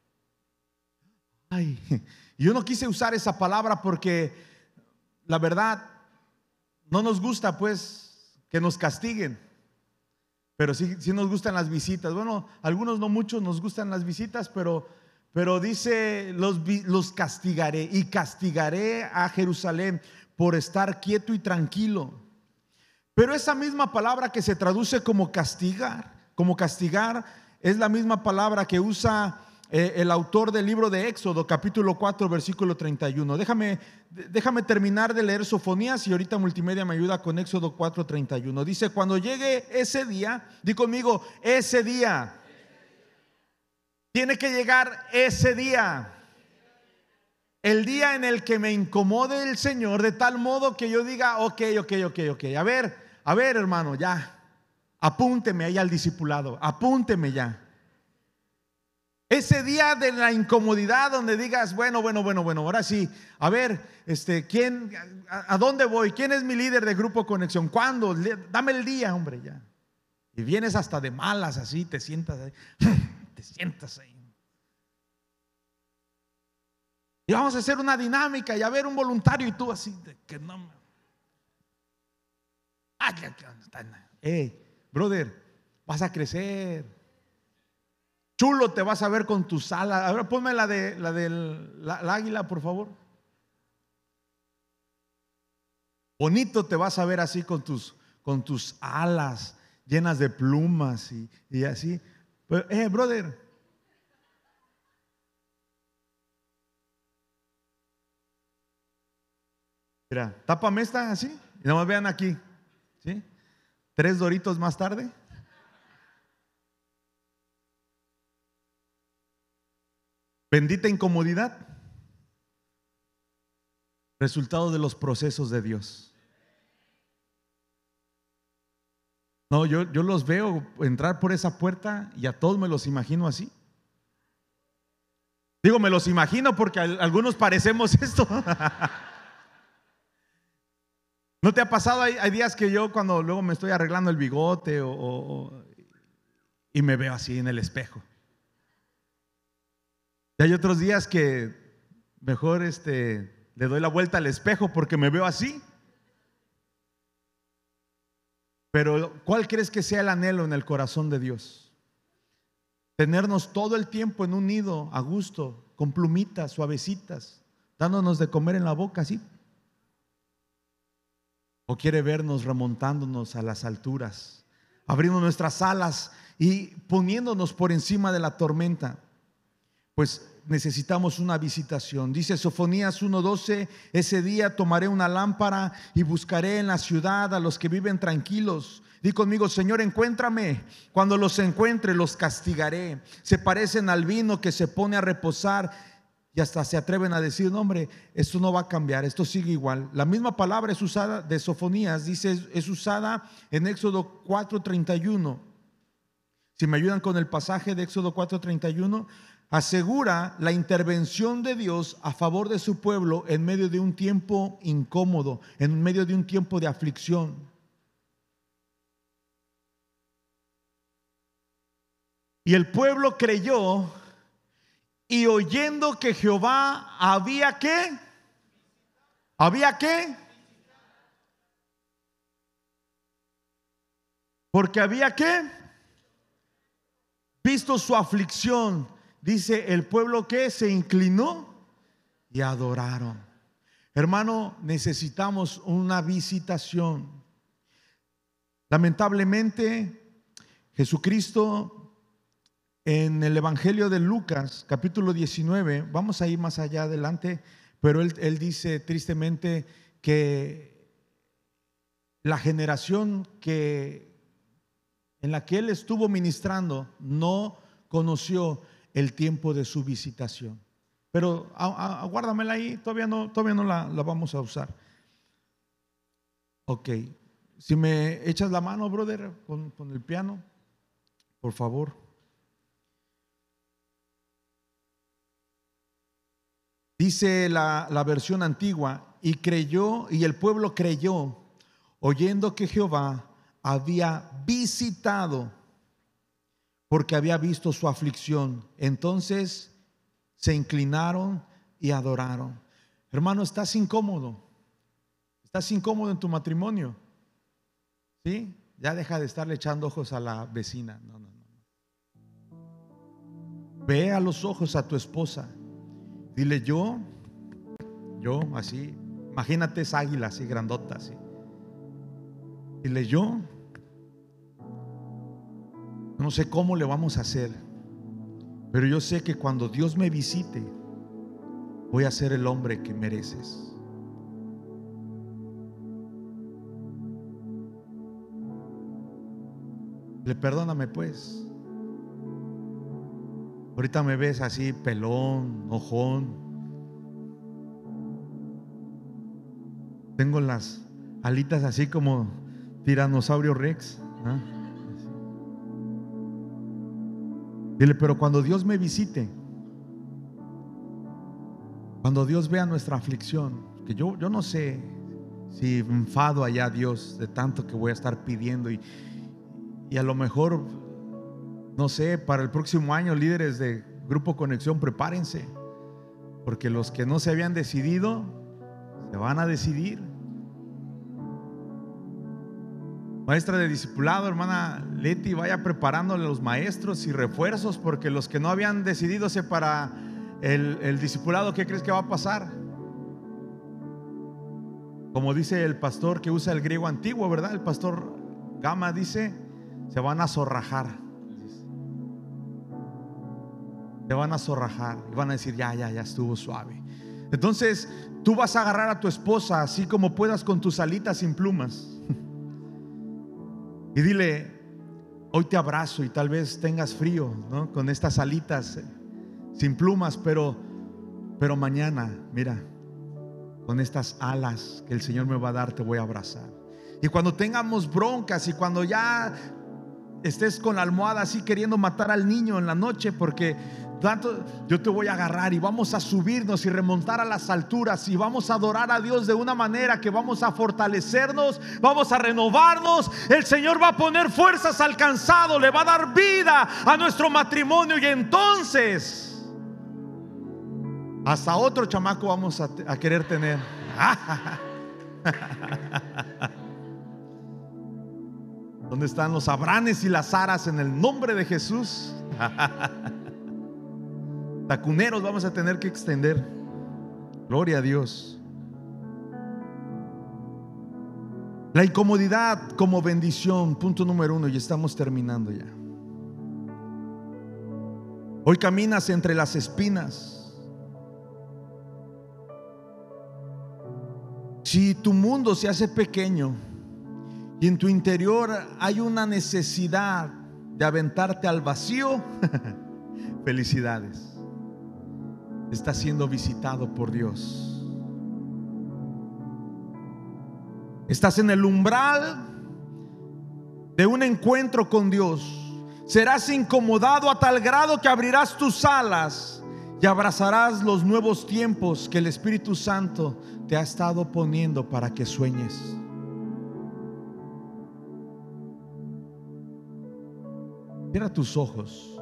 Ay, yo no quise usar esa palabra porque la verdad no nos gusta pues que nos castiguen, pero sí, sí nos gustan las visitas. Bueno, algunos no muchos nos gustan las visitas, pero, pero dice los, los castigaré y castigaré a Jerusalén por estar quieto y tranquilo. Pero esa misma palabra que se traduce como castigar, como castigar, es la misma palabra que usa eh, el autor del libro de Éxodo, capítulo cuatro, versículo treinta y uno. Déjame, déjame terminar de leer Sofonías y ahorita Multimedia me ayuda con Éxodo cuatro, treinta y uno. Dice: cuando llegue ese día, di conmigo, ese día. Tiene que llegar ese día. El día en el que me incomode el Señor de tal modo que yo diga, ok, ok, ok, ok. A ver, a ver, hermano, ya. Apúnteme ahí al discipulado. Apúnteme ya. Ese día de la incomodidad donde digas, bueno, bueno, bueno, bueno, ahora sí, a ver, este, ¿quién, a, a dónde voy? ¿Quién es mi líder de Grupo Conexión? ¿Cuándo? Dame el día, hombre, ya. Y vienes hasta de malas así, te sientas ahí, te sientas ahí. Y vamos a hacer una dinámica y a ver un voluntario y tú así, de que no me... Ay, hey, brother, vas a crecer. Chulo te vas a ver con tus alas. A ver, ponme la de la del la, la águila, por favor. Bonito te vas a ver así con tus, con tus alas llenas de plumas y, y así. Pero, eh, brother. Mira, tápame esta así. Y nada más vean aquí. ¿Sí? Tres doritos más tarde. Bendita incomodidad, resultado de los procesos de Dios. No, yo, yo los veo entrar por esa puerta y a todos me los imagino así. Digo, me los imagino porque algunos parecemos esto. ¿No te ha pasado? Hay, hay días que yo cuando luego me estoy arreglando el bigote o, o, y me veo así en el espejo. Y hay otros días que mejor este, le doy la vuelta al espejo porque me veo así. Pero ¿cuál crees que sea el anhelo en el corazón de Dios? Tenernos todo el tiempo en un nido a gusto, con plumitas suavecitas, dándonos de comer en la boca así. ¿O quiere vernos remontándonos a las alturas, abriendo nuestras alas y poniéndonos por encima de la tormenta? Pues necesitamos una visitación. Dice Sofonías uno doce: ese día tomaré una lámpara y buscaré en la ciudad a los que viven tranquilos. Di conmigo: Señor, encuéntrame. Cuando los encuentre, los castigaré. Se parecen al vino que se pone a reposar y hasta se atreven a decir: no, hombre, esto no va a cambiar, esto sigue igual. La misma palabra es usada de Sofonías, dice, es usada en Éxodo cuatro treinta y uno. Si me ayudan con el pasaje de Éxodo cuatro treinta y uno, asegura la intervención de Dios a favor de su pueblo en medio de un tiempo incómodo, en medio de un tiempo de aflicción. Y el pueblo creyó, y oyendo que Jehová había ¿qué? ¿Había qué? Porque había ¿qué? Visto su aflicción. Dice el pueblo que se inclinó y adoraron. Hermano, necesitamos una visitación. Lamentablemente, Jesucristo en el Evangelio de Lucas, capítulo diecinueve, vamos a ir más allá adelante, pero él, él dice tristemente que la generación que, en la que él estuvo ministrando no conoció el tiempo de su visitación. Pero aguárdamela ahí, todavía no, todavía no la, la vamos a usar. Ok, si me echas la mano, brother, con, con el piano, por favor. Dice la, la versión antigua: y creyó, y el pueblo creyó, oyendo que Jehová había visitado, porque había visto su aflicción. Entonces se inclinaron y adoraron. Hermano, ¿estás incómodo? ¿Estás incómodo en tu matrimonio? ¿Sí? Ya deja de estarle echando ojos a la vecina. No, no, no. Ve a los ojos a tu esposa. Dile: yo, yo, así, imagínate esa águila así grandota, así. Dile: yo no sé cómo le vamos a hacer, pero yo sé que cuando Dios me visite, voy a ser el hombre que mereces. Le perdóname pues. Ahorita me ves así pelón, ojón. Tengo las alitas así como tiranosaurio Rex, ¿eh? Dile: pero cuando Dios me visite, cuando Dios vea nuestra aflicción, que yo, yo no sé si enfado allá a Dios de tanto que voy a estar pidiendo, y, y a lo mejor, no sé, para el próximo año, líderes de Grupo Conexión, prepárense, porque los que no se habían decidido se van a decidir. Maestra de discipulado, hermana Leti, vaya preparándole a los maestros y refuerzos, porque los que no habían decidido para el, el discipulado, ¿qué crees que va a pasar? Como dice el pastor que usa el griego antiguo, ¿verdad? El pastor Gama dice: se van a zorrajar. Se van a zorrajar y van a decir: ya, ya, ya estuvo suave. Entonces tú vas a agarrar a tu esposa así como puedas, con tus alitas sin plumas, y dile: hoy te abrazo, y tal vez tengas frío, ¿no?, con estas alitas sin plumas, pero, pero mañana, mira, con estas alas que el Señor me va a dar, te voy a abrazar. Y cuando tengamos broncas, y cuando ya estés con la almohada así queriendo matar al niño en la noche, porque tanto, yo te voy a agarrar y vamos a subirnos y remontar a las alturas, y vamos a adorar a Dios de una manera que vamos a fortalecernos, vamos a renovarnos. El Señor va a poner fuerzas al cansado, le va a dar vida a nuestro matrimonio, y entonces hasta otro chamaco vamos a, a querer tener. ¿Dónde están los Abranes y las Saras en el nombre de Jesús? Tacuneros vamos a tener que extender. Gloria a Dios. La incomodidad como bendición, punto número uno, y estamos terminando ya. Hoy caminas entre las espinas. Si tu mundo se hace pequeño y en tu interior hay una necesidad de aventarte al vacío, felicidades. Estás siendo visitado por Dios. Estás en el umbral de un encuentro con Dios. Serás incomodado a tal grado que abrirás tus alas y abrazarás los nuevos tiempos que el Espíritu Santo te ha estado poniendo para que sueñes. Cierra tus ojos.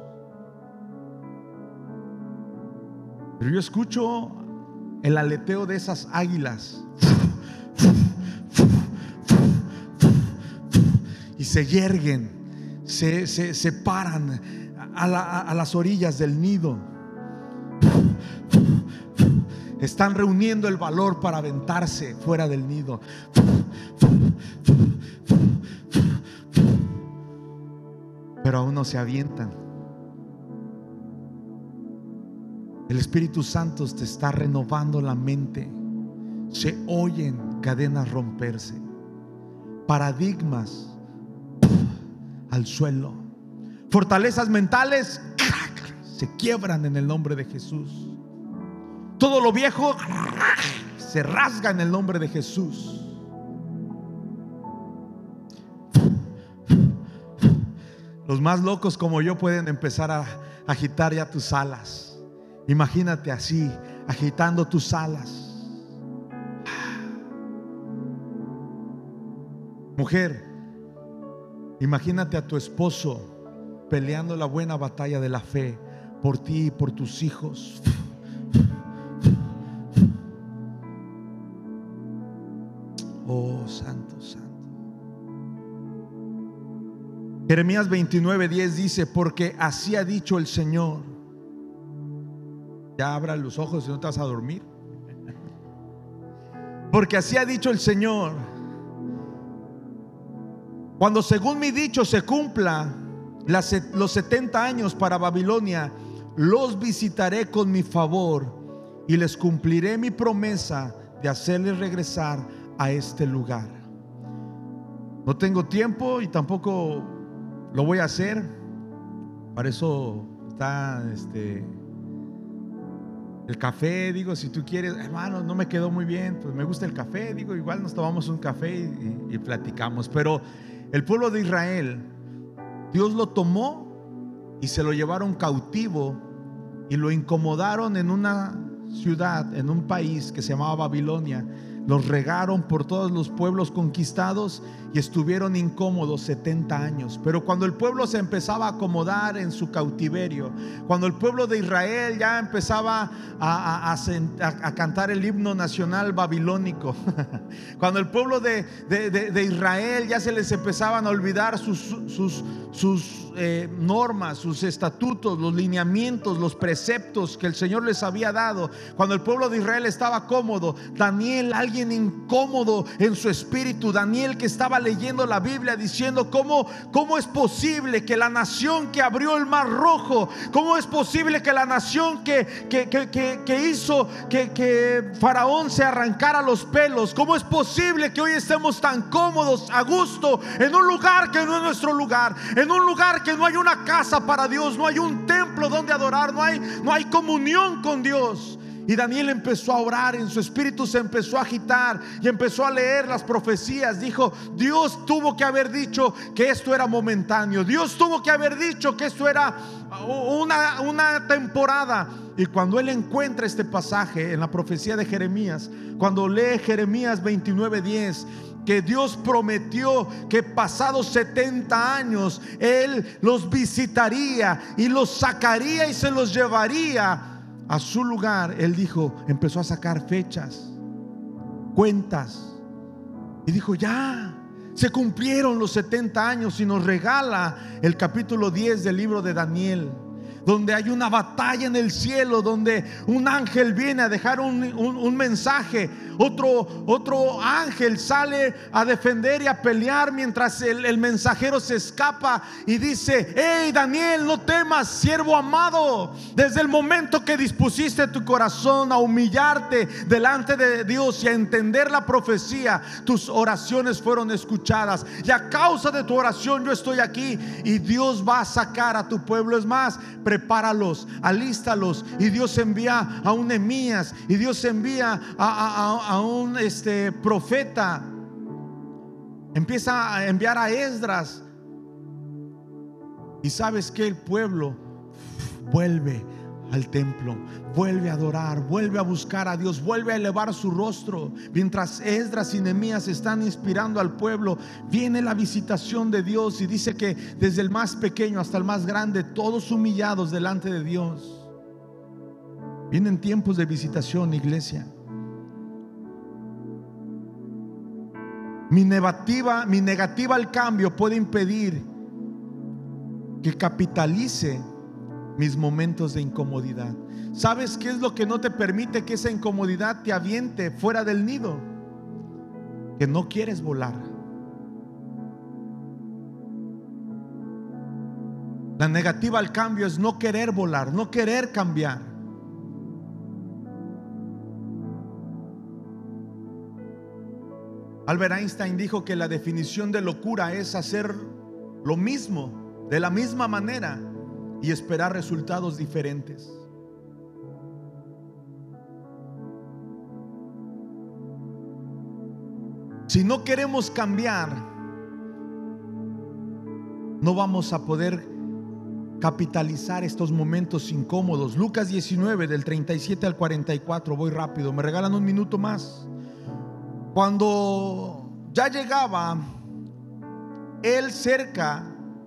Pero yo escucho el aleteo de esas águilas, y se yerguen, se, se, se paran a, la, a las orillas del nido. Están reuniendo el valor para aventarse fuera del nido. Pero aún no se avientan. El Espíritu Santo te está renovando la mente. Se oyen cadenas romperse, paradigmas al suelo, fortalezas mentales se quiebran en el nombre de Jesús. Todo lo viejo se rasga en el nombre de Jesús. Los más locos como yo pueden empezar a agitar ya tus alas. Imagínate así, agitando tus alas. Mujer, imagínate a tu esposo peleando la buena batalla de la fe por ti y por tus hijos. Oh, santo, santo. Jeremías veintinueve diez dice: porque así ha dicho el Señor. Ya abra los ojos si no te vas a dormir. Porque así ha dicho el Señor: cuando según mi dicho se cumpla las, los setenta años para Babilonia, los visitaré con mi favor y les cumpliré mi promesa de hacerles regresar a este lugar. No tengo tiempo y tampoco lo voy a hacer. Para eso está este el café. Digo, si tú quieres, hermano, no me quedó muy bien, pues me gusta el café. Digo, igual nos tomamos un café y, y, y platicamos. Pero el pueblo de Israel, Dios lo tomó y se lo llevaron cautivo y lo incomodaron en una ciudad, en un país que se llamaba Babilonia. Los regaron por todos los pueblos conquistados y estuvieron incómodos setenta años. Pero cuando el pueblo se empezaba a acomodar en su cautiverio, cuando el pueblo de Israel ya empezaba a, a, a, a cantar el himno nacional babilónico, cuando el pueblo de, de, de, de Israel ya se les empezaban a olvidar sus, sus, sus eh, normas, sus estatutos, los lineamientos, los preceptos que el Señor les había dado, cuando el pueblo de Israel estaba cómodo, Daniel, alguien incómodo en su espíritu, Daniel, que estaba leyendo la Biblia diciendo: ¿cómo, cómo es posible que la nación que abrió el mar rojo, cómo es posible que la nación que, que, que, que, que hizo que, que Faraón se arrancara los pelos, cómo es posible que hoy estemos tan cómodos, a gusto, en un lugar que no es nuestro lugar, en un lugar que no hay una casa para Dios, no hay un templo donde adorar, no hay, no hay comunión con Dios? Y Daniel empezó a orar, en su espíritu se empezó a agitar y empezó a leer las profecías. Dijo: Dios tuvo que haber dicho que esto era momentáneo, Dios tuvo que haber dicho que esto era una, una temporada. Y cuando él encuentra este pasaje en la profecía de Jeremías, cuando lee Jeremías veintinueve diez, que Dios prometió que pasados setenta años Él los visitaría y los sacaría y se los llevaría a su lugar, él dijo, empezó a sacar fechas, cuentas, y dijo: ya se cumplieron los setenta años. Y nos regala el capítulo diez del libro de Daniel, donde hay una batalla en el cielo, donde un ángel viene a dejar un, un, un mensaje. Otro, otro ángel sale a defender y a pelear, mientras el, el mensajero se escapa y dice: hey Daniel, no temas, siervo amado. Desde el momento que dispusiste tu corazón a humillarte delante de Dios y a entender la profecía, tus oraciones fueron escuchadas, y a causa de tu oración yo estoy aquí, y Dios va a sacar a tu pueblo. Es más, prepáralos, alístalos. Y Dios envía a un Nehemías, y Dios envía a, a, a a un este, profeta, empieza a enviar a Esdras. Y sabes que el pueblo vuelve al templo, vuelve a adorar, vuelve a buscar a Dios, vuelve a elevar su rostro. Mientras Esdras y Nehemías están inspirando al pueblo, viene la visitación de Dios, y dice que desde el más pequeño hasta el más grande, todos humillados delante de Dios. Vienen tiempos de visitación, iglesia. Mi negativa, mi negativa al cambio puede impedir que capitalice mis momentos de incomodidad. ¿Sabes qué es lo que no te permite que esa incomodidad te aviente fuera del nido? Que no quieres volar. La negativa al cambio es no querer volar, no querer cambiar. Albert Einstein dijo que la definición de locura es hacer lo mismo de la misma manera y esperar resultados diferentes. Si no queremos cambiar, no vamos a poder capitalizar estos momentos incómodos. Lucas diecinueve, del treinta y siete al cuarenta y cuatro. Voy rápido, me regalan un minuto más. Cuando ya llegaba él cerca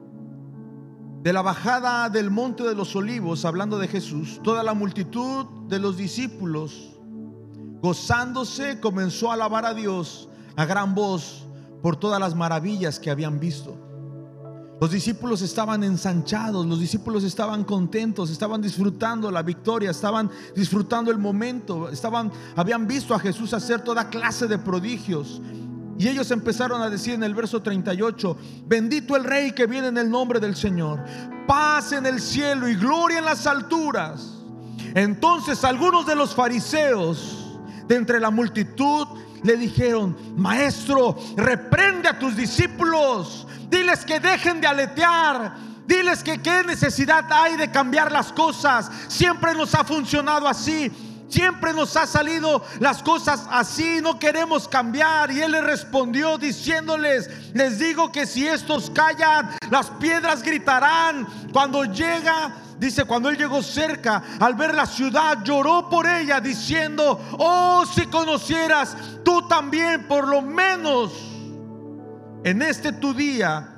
de la bajada del monte de los olivos, hablando de Jesús, toda la multitud de los discípulos, gozándose, comenzó a alabar a Dios a gran voz por todas las maravillas que habían visto. Los discípulos estaban ensanchados, los discípulos estaban contentos, estaban disfrutando la victoria, estaban disfrutando el momento, estaban, habían visto a Jesús hacer toda clase de prodigios. Y ellos empezaron a decir en el verso treinta y ocho: bendito el Rey que viene en el nombre del Señor, paz en el cielo y gloria en las alturas. Entonces algunos de los fariseos de entre la multitud le dijeron: Maestro, reprende a tus discípulos, diles que dejen de aletear, diles que qué necesidad hay de cambiar las cosas. Siempre nos ha funcionado así, siempre nos ha salido las cosas así, no queremos cambiar. Y él le respondió diciéndoles: les digo que si estos callan, las piedras gritarán. Cuando llega, dice, cuando él llegó cerca, al ver la ciudad, lloró por ella, diciendo: oh, si conocieras tú también, por lo menos en este tu día,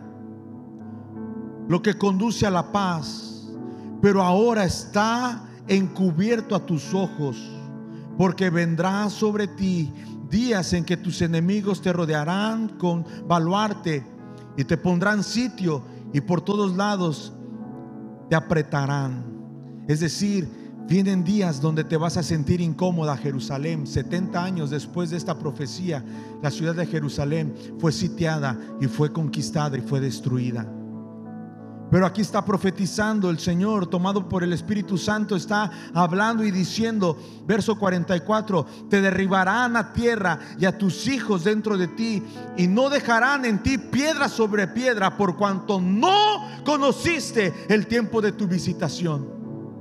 lo que conduce a la paz, pero ahora está encubierto a tus ojos, porque vendrá sobre ti días en que tus enemigos te rodearán con baluarte y te pondrán sitio, y por todos lados te apretarán. Es decir, vienen días donde te vas a sentir incómoda, Jerusalén. setenta años después de esta profecía, la ciudad de Jerusalén fue sitiada y fue conquistada y fue destruida. Pero aquí está profetizando el Señor, tomado por el Espíritu Santo, está hablando y diciendo, verso cuarenta y cuatro: te derribarán a tierra y a tus hijos dentro de ti, y no dejarán en ti piedra sobre piedra, por cuanto no conociste el tiempo de tu visitación.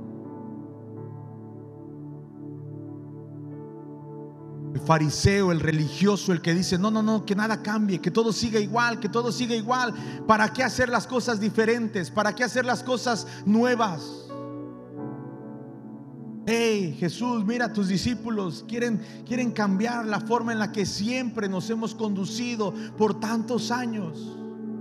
El fariseo, el religioso, el que dice: no, no, no, que nada cambie, que todo siga igual, que todo siga igual. ¿Para qué hacer las cosas diferentes? ¿Para qué hacer las cosas nuevas? Hey, Jesús, mira, tus discípulos quieren, quieren cambiar la forma en la que siempre nos hemos conducido por tantos años.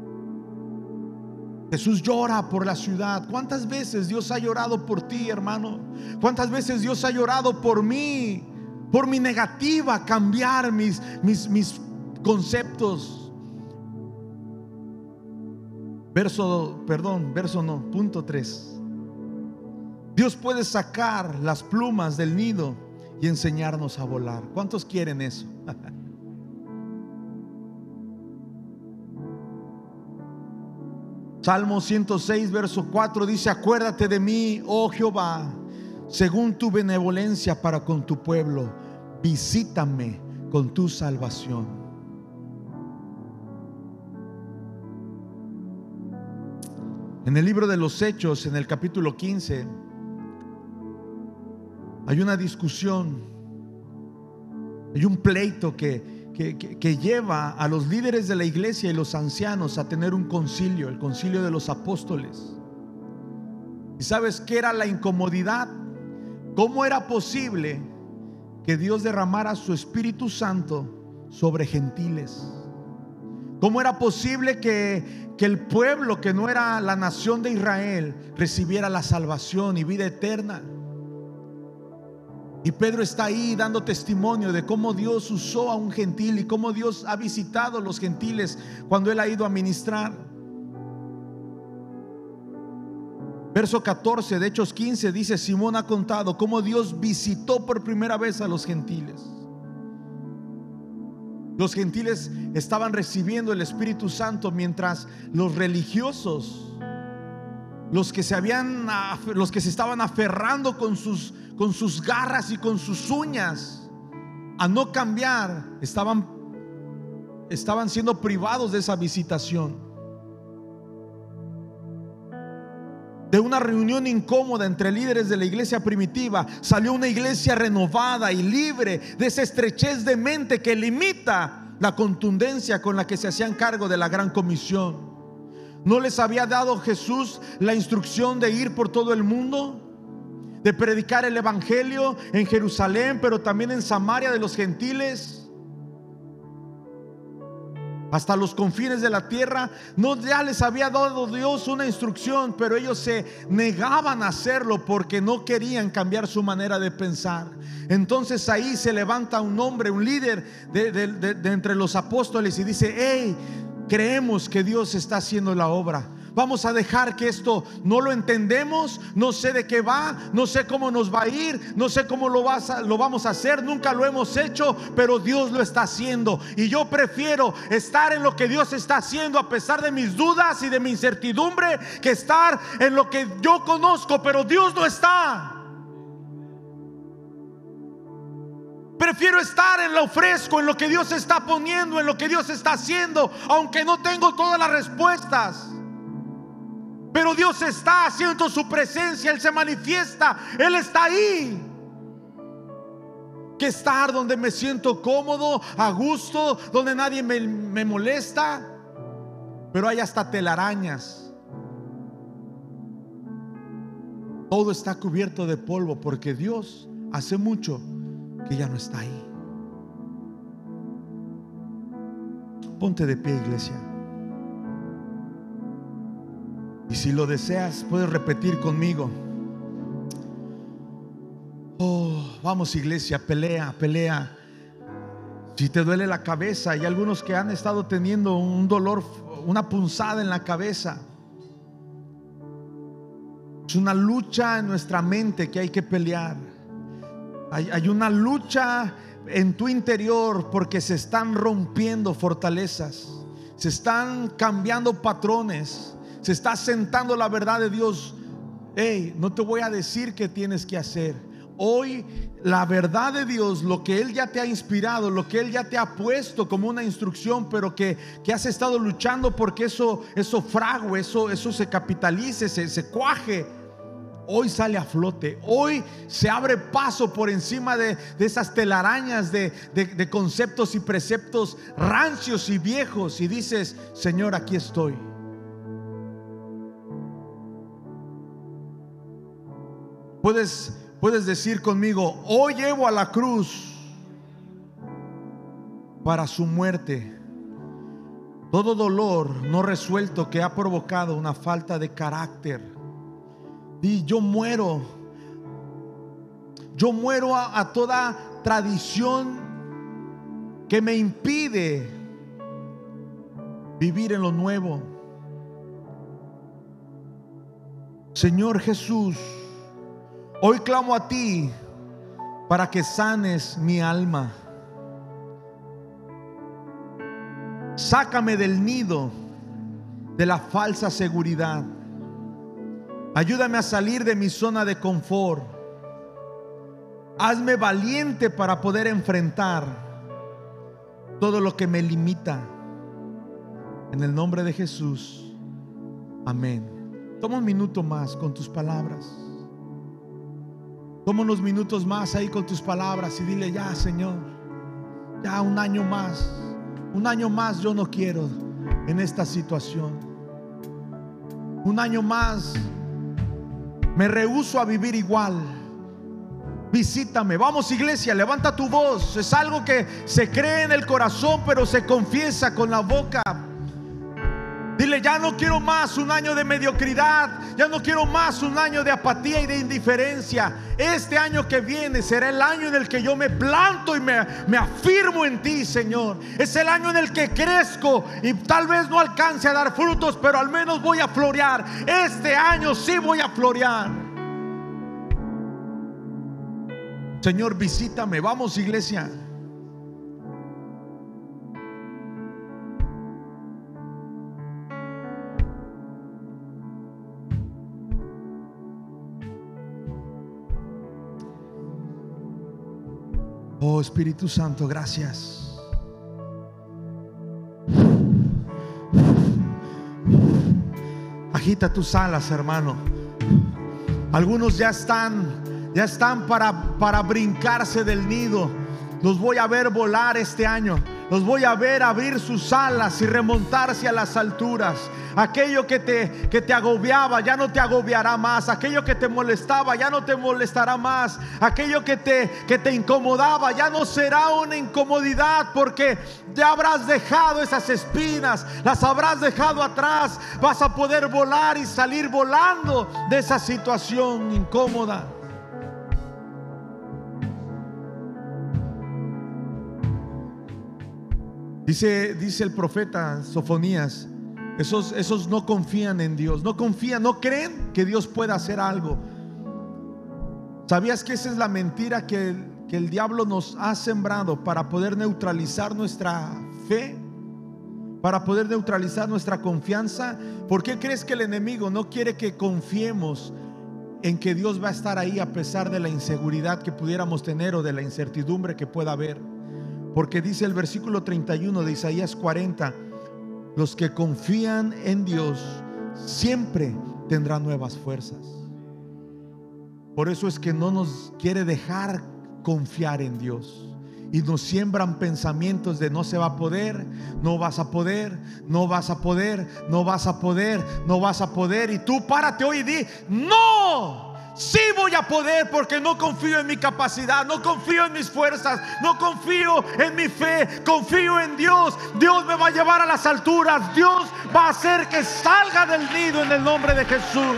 Jesús llora por la ciudad. ¿Cuántas veces Dios ha llorado por ti, hermano? ¿Cuántas veces Dios ha llorado por mí? Por mi negativa a cambiar mis, mis, mis conceptos. Verso, perdón, verso no, punto tres. Dios puede sacar las plumas del nido y enseñarnos a volar. ¿Cuántos quieren eso? Salmo ciento seis, verso cuatro dice: acuérdate de mí, oh Jehová, según tu benevolencia para con tu pueblo, visítame con tu salvación. En el libro de los Hechos, en el capítulo quince, hay una discusión, hay un pleito que, que, que, que lleva a los líderes de la iglesia y los ancianos a tener un concilio, el concilio de los apóstoles. ¿Y sabes qué era la incomodidad? ¿Cómo era posible que Dios derramara su Espíritu Santo sobre gentiles? ¿Cómo era posible que, que el pueblo que no era la nación de Israel recibiera la salvación y vida eterna? Y Pedro está ahí dando testimonio de cómo Dios usó a un gentil y cómo Dios ha visitado a los gentiles cuando él ha ido a ministrar. Verso catorce de Hechos quince dice: Simón ha contado cómo Dios visitó por primera vez a los gentiles. Los gentiles estaban recibiendo el Espíritu Santo, mientras los religiosos, los que se habían, los que se estaban aferrando con sus, con sus garras y con sus uñas a no cambiar, estaban, estaban siendo privados de esa visitación. De una reunión incómoda entre líderes de la iglesia primitiva salió una iglesia renovada y libre de esa estrechez de mente que limita la contundencia con la que se hacían cargo de la gran comisión. ¿No les había dado Jesús la instrucción de ir por todo el mundo? De predicar el evangelio en Jerusalén, pero también en Samaria de los gentiles, hasta los confines de la tierra. No, ya les había dado Dios una instrucción, pero ellos se negaban a hacerlo porque no querían cambiar su manera de pensar. Entonces ahí se levanta un hombre, un líder de, de, de, de entre los apóstoles, y dice: hey, creemos que Dios está haciendo la obra. Vamos a dejar que esto no lo entendemos, no sé de qué va, no sé cómo nos va a ir, no sé cómo lo, vas a, lo vamos a hacer, nunca lo hemos hecho, pero Dios lo está haciendo. Y yo prefiero estar en lo que Dios está haciendo a pesar de mis dudas y de mi incertidumbre, que estar en lo que yo conozco pero Dios no está. Prefiero estar en lo fresco, en lo que Dios está poniendo, en lo que Dios está haciendo, aunque no tengo todas las respuestas. Pero Dios está haciendo su presencia, Él se manifiesta, Él está ahí. Que estar donde me siento cómodo, a gusto, donde nadie me, me molesta. Pero hay hasta telarañas. Todo está cubierto de polvo porque Dios hace mucho que ya no está ahí. Ponte de pie, iglesia. Y si lo deseas, puedes repetir conmigo. Oh, vamos, iglesia, pelea, pelea. Si te duele la cabeza, hay algunos que han estado teniendo un dolor, una punzada en la cabeza. Es una lucha en nuestra mente que hay que pelear. Hay, hay una lucha en tu interior porque se están rompiendo fortalezas, se están cambiando patrones, se está sentando la verdad de Dios. Hey, no te voy a decir qué tienes que hacer. Hoy la verdad de Dios, lo que Él ya te ha inspirado, lo que Él ya te ha puesto como una instrucción, pero que, que has estado luchando porque eso, eso frague, eso, eso se capitalice, se, se cuaje. Hoy sale a flote. Hoy se abre paso por encima de, de esas telarañas de, de, de conceptos y preceptos rancios y viejos, y dices: Señor, aquí estoy. Puedes, puedes decir conmigo: hoy llevo a la cruz para su muerte todo dolor no resuelto que ha provocado una falta de carácter. Y yo muero, yo muero a, a toda tradición que me impide vivir en lo nuevo. Señor Jesús, hoy clamo a ti para que sanes mi alma. Sácame del nido de la falsa seguridad. Ayúdame a salir de mi zona de confort. Hazme valiente para poder enfrentar todo lo que me limita. En el nombre de Jesús, amén. Toma un minuto más con tus palabras. Toma unos minutos más ahí con tus palabras y dile: ya, Señor, ya un año más, un año más yo no quiero en esta situación. Un año más me rehúso a vivir igual. Visítame. Vamos, iglesia, levanta tu voz. Es algo que se cree en el corazón, pero se confiesa con la boca. Dile: ya no quiero más un año de mediocridad. Ya no quiero más un año de apatía y de indiferencia. Este año que viene será el año en el que yo me planto y me, me afirmo en ti, Señor. Es el año en el que crezco y tal vez no alcance a dar frutos, pero al menos voy a florear. Este año sí voy a florear. Señor, visítame. Vamos, iglesia. Oh, Espíritu Santo, gracias. Agita tus alas, hermano. Algunos ya están, ya están para, para brincarse del nido. Los voy a ver volar este año. Los voy a ver abrir sus alas y remontarse a las alturas. Aquello que te, que te agobiaba ya no te agobiará más. Aquello que te molestaba ya no te molestará más. Aquello que te, que te incomodaba ya no será una incomodidad, porque ya habrás dejado esas espinas, las habrás dejado atrás. Vas a poder volar y salir volando de esa situación incómoda. Dice, dice el profeta Sofonías, esos, esos no confían en Dios, no confían, no creen que Dios pueda hacer algo. ¿Sabías que esa es la mentira que el, que el diablo nos ha sembrado para poder neutralizar nuestra fe? Para poder neutralizar nuestra confianza. ¿Por qué crees que el enemigo no quiere que confiemos en que Dios va a estar ahí a pesar de la inseguridad que pudiéramos tener o de la incertidumbre que pueda haber? Porque dice el versículo treinta y uno de Isaías cuarenta: los que confían en Dios siempre tendrán nuevas fuerzas. Por eso es que no nos quiere dejar confiar en Dios, y nos siembran pensamientos de no se va a poder, no vas a poder, no vas a poder, no vas a poder, no vas a poder. Y tú párate hoy y di: no, sí voy a poder, porque no confío en mi capacidad, no confío en mis fuerzas, no confío en mi fe, confío en Dios. Dios me va a llevar a las alturas, Dios va a hacer que salga del nido en el nombre de Jesús.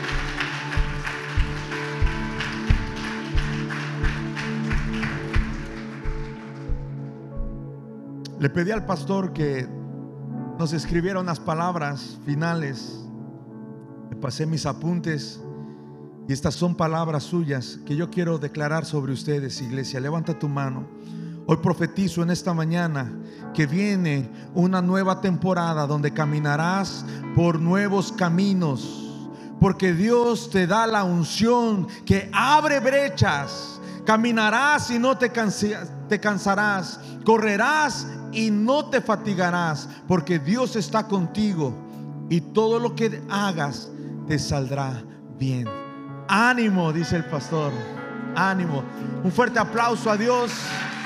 Le pedí al pastor que nos escribiera unas palabras finales. Le pasé mis apuntes y estas son palabras suyas que yo quiero declarar sobre ustedes, iglesia. Levanta tu mano. Hoy profetizo en esta mañana que viene una nueva temporada donde caminarás por nuevos caminos, porque Dios te da la unción que abre brechas. Caminarás y no te, cansa, te cansarás, correrás y no te fatigarás, porque Dios está contigo y todo lo que hagas te saldrá bien. Ánimo, dice el pastor, ánimo. Un fuerte aplauso a Dios.